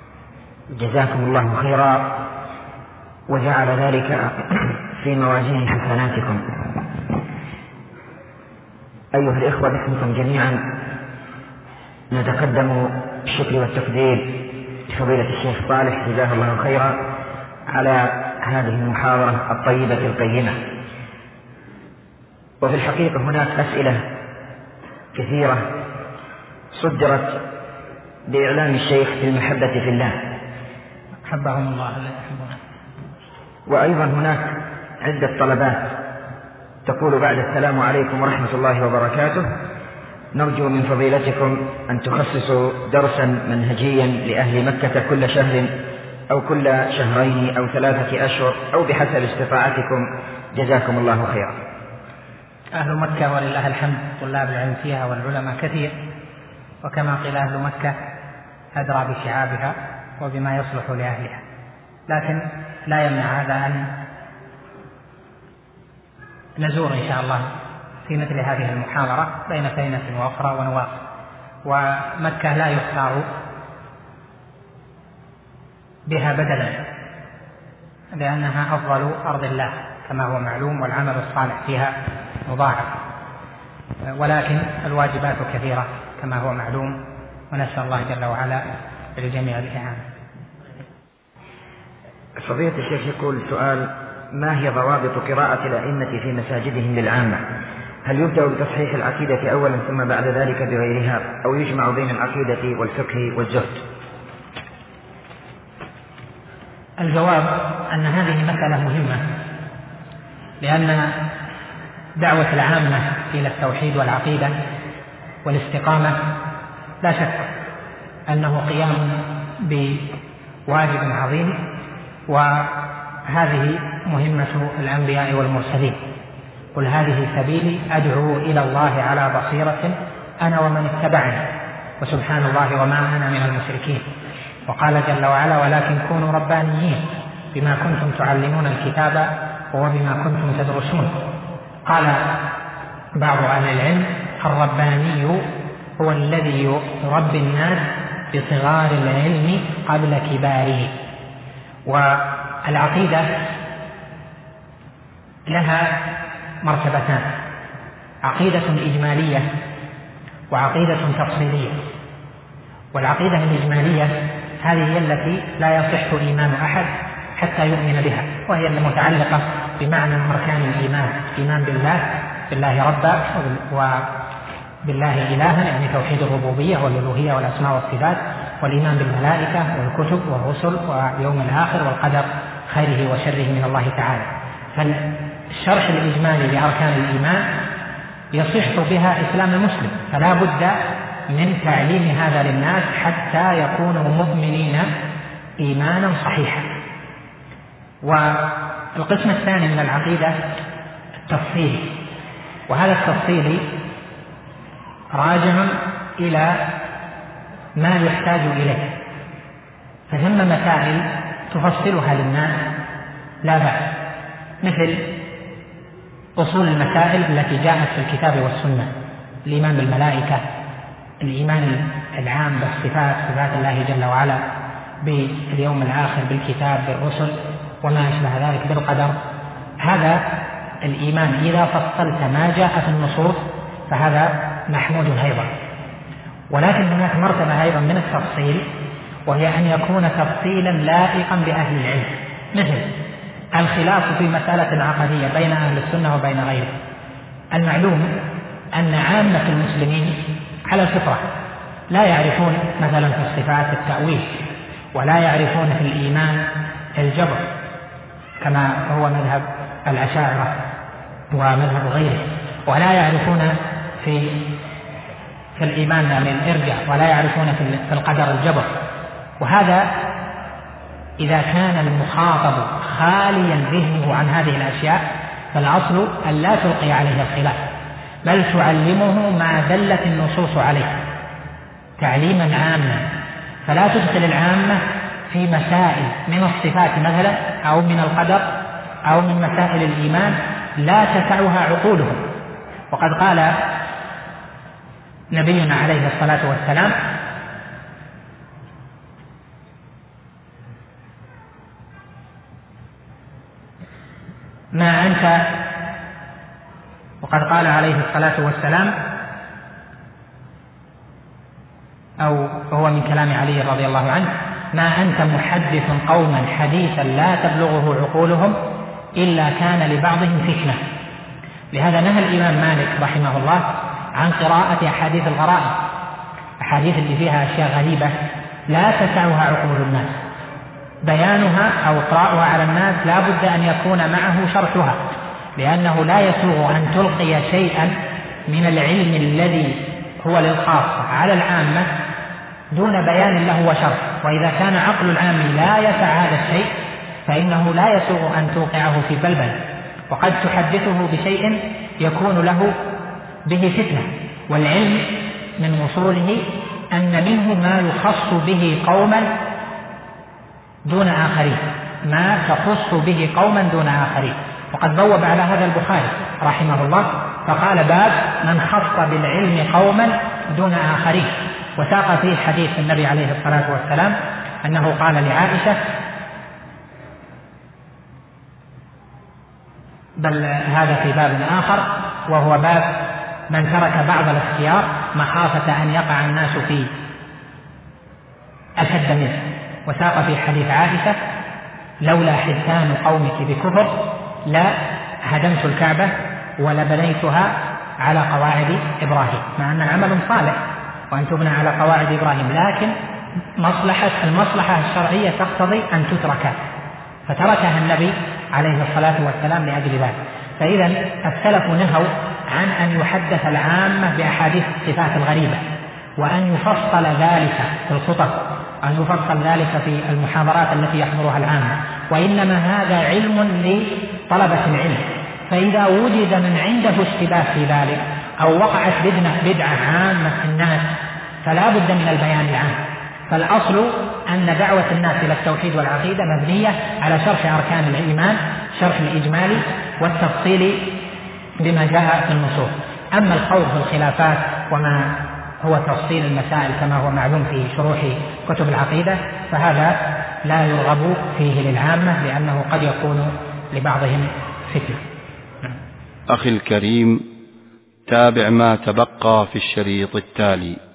جزاكم الله خيرا وجعل ذلك في موازين حسناتكم. أيها الإخوة، باسمكم جميعا نتقدم بالشكر والتقدير لفضيلة الشيخ صالح جزاه الله خيرا على هذه المحاضرة الطيبة القيمة. وفي الحقيقة هناك أسئلة كثيرة صدرت بإعلام الشيخ بالمحبة في الله حبهم الله لا يحبونه، وأيضا هناك عدة طلبات تقول بعد السلام عليكم ورحمة الله وبركاته، نرجو من فضيلتكم أن تخصصوا درسا منهجيا لأهل مكة كل شهر أو كل شهرين أو 3 أشهر أو بحسب استطاعتكم، جزاكم الله خيرا. أهل مكة ولله الحمد طلاب العلم فيها والعلماء كثير، وكما قيل أهل مكة أدرى بشعابها وبما يصلح لأهلها، لكن لا يمنع هذا أن نزور إن شاء الله في مثل هذه المحاضرة بين فينة وأخرى ونواصل. ومكة لا يختار بها بدلا لأنها أفضل أرض الله كما هو معلوم، والعمل الصالح فيها مضاعف، ولكن الواجبات كثيرة كما هو معلوم، ونسأل الله جل وعلا للجميع الإعانة. فضيلة الشيخ يقول سؤال: ما هي ضوابط قراءة الأئمة في مساجدهم للعامة؟ هل يبدأ بتصحيح العقيدة أولا ثم بعد ذلك بغيرها، أو يجمع بين العقيدة والفقه والزهد؟ الجواب أن هذه مسألة مهمة، لأن دعوة العامة إلى التوحيد والعقيدة والاستقامة لا شك أنه قيام بواجب عظيم، وهذه مهمة الأنبياء والمرسلين. قل هذه سبيلي أدعو إلى الله على بصيرة أنا ومن اتبعني وسبحان الله وما أنا من المشركين. وقال جل وعلا: ولكن كونوا ربانيين بما كنتم تعلمون الكتاب وبما كنتم تدرسون. قال بعض أهل العلم: الرباني هو الذي يربي الناس بصغار العلم قبل كباره. والعقيدة لها مرتبتان: عقيدة إجمالية وعقيدة تفصيلية. والعقيدة الإجمالية هذه هي التي لا يصح إيمان أحد حتى يؤمن بها، وهي المتعلقة بمعنى أركان الإيمان: إيمان بالله ربا، وبالله إلها يعني توحيد الربوبية والألوهية والأسماء والصفات، والإيمان بالملائكة والكتب والرسل واليوم الآخر والقدر خيره وشره من الله تعالى. فالشرح الإجمالي لأركان الإيمان يصح بها إسلام المسلم، فلا بد من تعليم هذا للناس حتى يكونوا مؤمنين إيمانا صحيحا. والقسم الثاني من العقيدة التفصيلي، وهذا التفصيلي راجع إلى ما يحتاج إليه، فثم مسائل تفصلها للناس لا بأس، مثل أصول المسائل التي جاءت في الكتاب والسنة: الإيمان بالملائكة، الإيمان العام بالصفات، صفات الله جل وعلا، باليوم الآخر، بالكتاب، بالرسل، وما أشبه ذلك، بالقدر. هذا الإيمان إذا فصلت ما جاء في النصوص فهذا محمود أيضا. ولكن هناك مرتبة أيضا من التفصيل، وهي أن يكون تفصيلا لائقا بأهل العلم، مثل الخلاف في مسألة عقدية بين أهل السنة وبين غيره. المعلوم أن عامة المسلمين على الفطرة لا يعرفون مثلا في الصفات التأويل، ولا يعرفون في الإيمان الجبر كما هو مذهب الأشاعرة ومذهب غيره، ولا يعرفون في الإيمان من الإرجاء، ولا يعرفون في القدر الجبر. وهذا إذا كان المخاطب خاليا ذهنه عن هذه الأشياء فالأصل أن لا تلقي عليه الخلاف، بل تعلمه ما دلت النصوص عليه تعليما عاما، فلا تدخل العامة في مسائل من الصفات مثلا أو من القدر أو من مسائل الإيمان لا تسعها عقولهم. وقد قال نبينا عليه الصلاة والسلام: ما أنت، وقد قال عليه الصلاة والسلام، أو هو من كلام علي رضي الله عنه: ما أنت محدث قوما حديثا لا تبلغه عقولهم إلا كان لبعضهم فتنة. لهذا نهى الإمام مالك رحمه الله عن قراءة أحاديث الغرائب، أحاديث اللي فيها أشياء غريبة لا تسعها عقول الناس، بيانها أو إقراؤها على الناس لا بد أن يكون معه شرحها، لأنه لا يسوغ أن تلقي شيئا من العلم الذي هو للخاصة على العامة دون بيان له وشرح. وإذا كان عقل العام لا يسع هذا الشيء فإنه لا يسوغ أن توقعه في بلبل، وقد تحدثه بشيء يكون له به فتنة. والعلم من وصوله أن منه ما يخص به قوما دون آخرين، ما تخص به قوما دون آخرين. وقد بوب على هذا البخاري رحمه الله فقال: باب من خص بالعلم قوما دون آخرين. وساق فيه حديث النبي عليه الصلاة والسلام أنه قال لعائشة، بل هذا في باب آخر وهو باب من ترك بعض الاختيار مخافة أن يقع الناس في أشد منه. وساق في حديث عائشة: لولا حدثان قومك بكفر لا هدمت الكعبة ولبنيتها على قواعد إبراهيم، مع أنه عمل صالح وأن تبنى على قواعد إبراهيم، لكن المصلحة الشرعية تقتضي أن تترك، فتركها النبي عليه الصلاة والسلام لأجل ذلك. فإذا السلف نهوا عن أن يحدث العامة بأحاديث الصفات الغريبة، وأن يفصل ذلك في الخطب، أن يفصل ذلك في المحاضرات التي يحضرها العامة، وإنما هذا علم لطلبة العلم. فإذا وجد من عنده اشتباه في ذلك أو وقعت بدعة عامة في الناس فلا بد من البيان العام. فالأصل أن دعوة الناس إلى التوحيد والعقيدة مبنية على شرح أركان الإيمان، شرح الإجمالي والتفصيل بما جاء في النصوص. أما الخوض في الخلافات وما هو تفصيل المسائل كما هو معلوم في شروح كتب العقيدة فهذا لا يرغب فيه للعامة، لأنه قد يكون لبعضهم فتنة. أخي الكريم، تابع ما تبقى في الشريط التالي.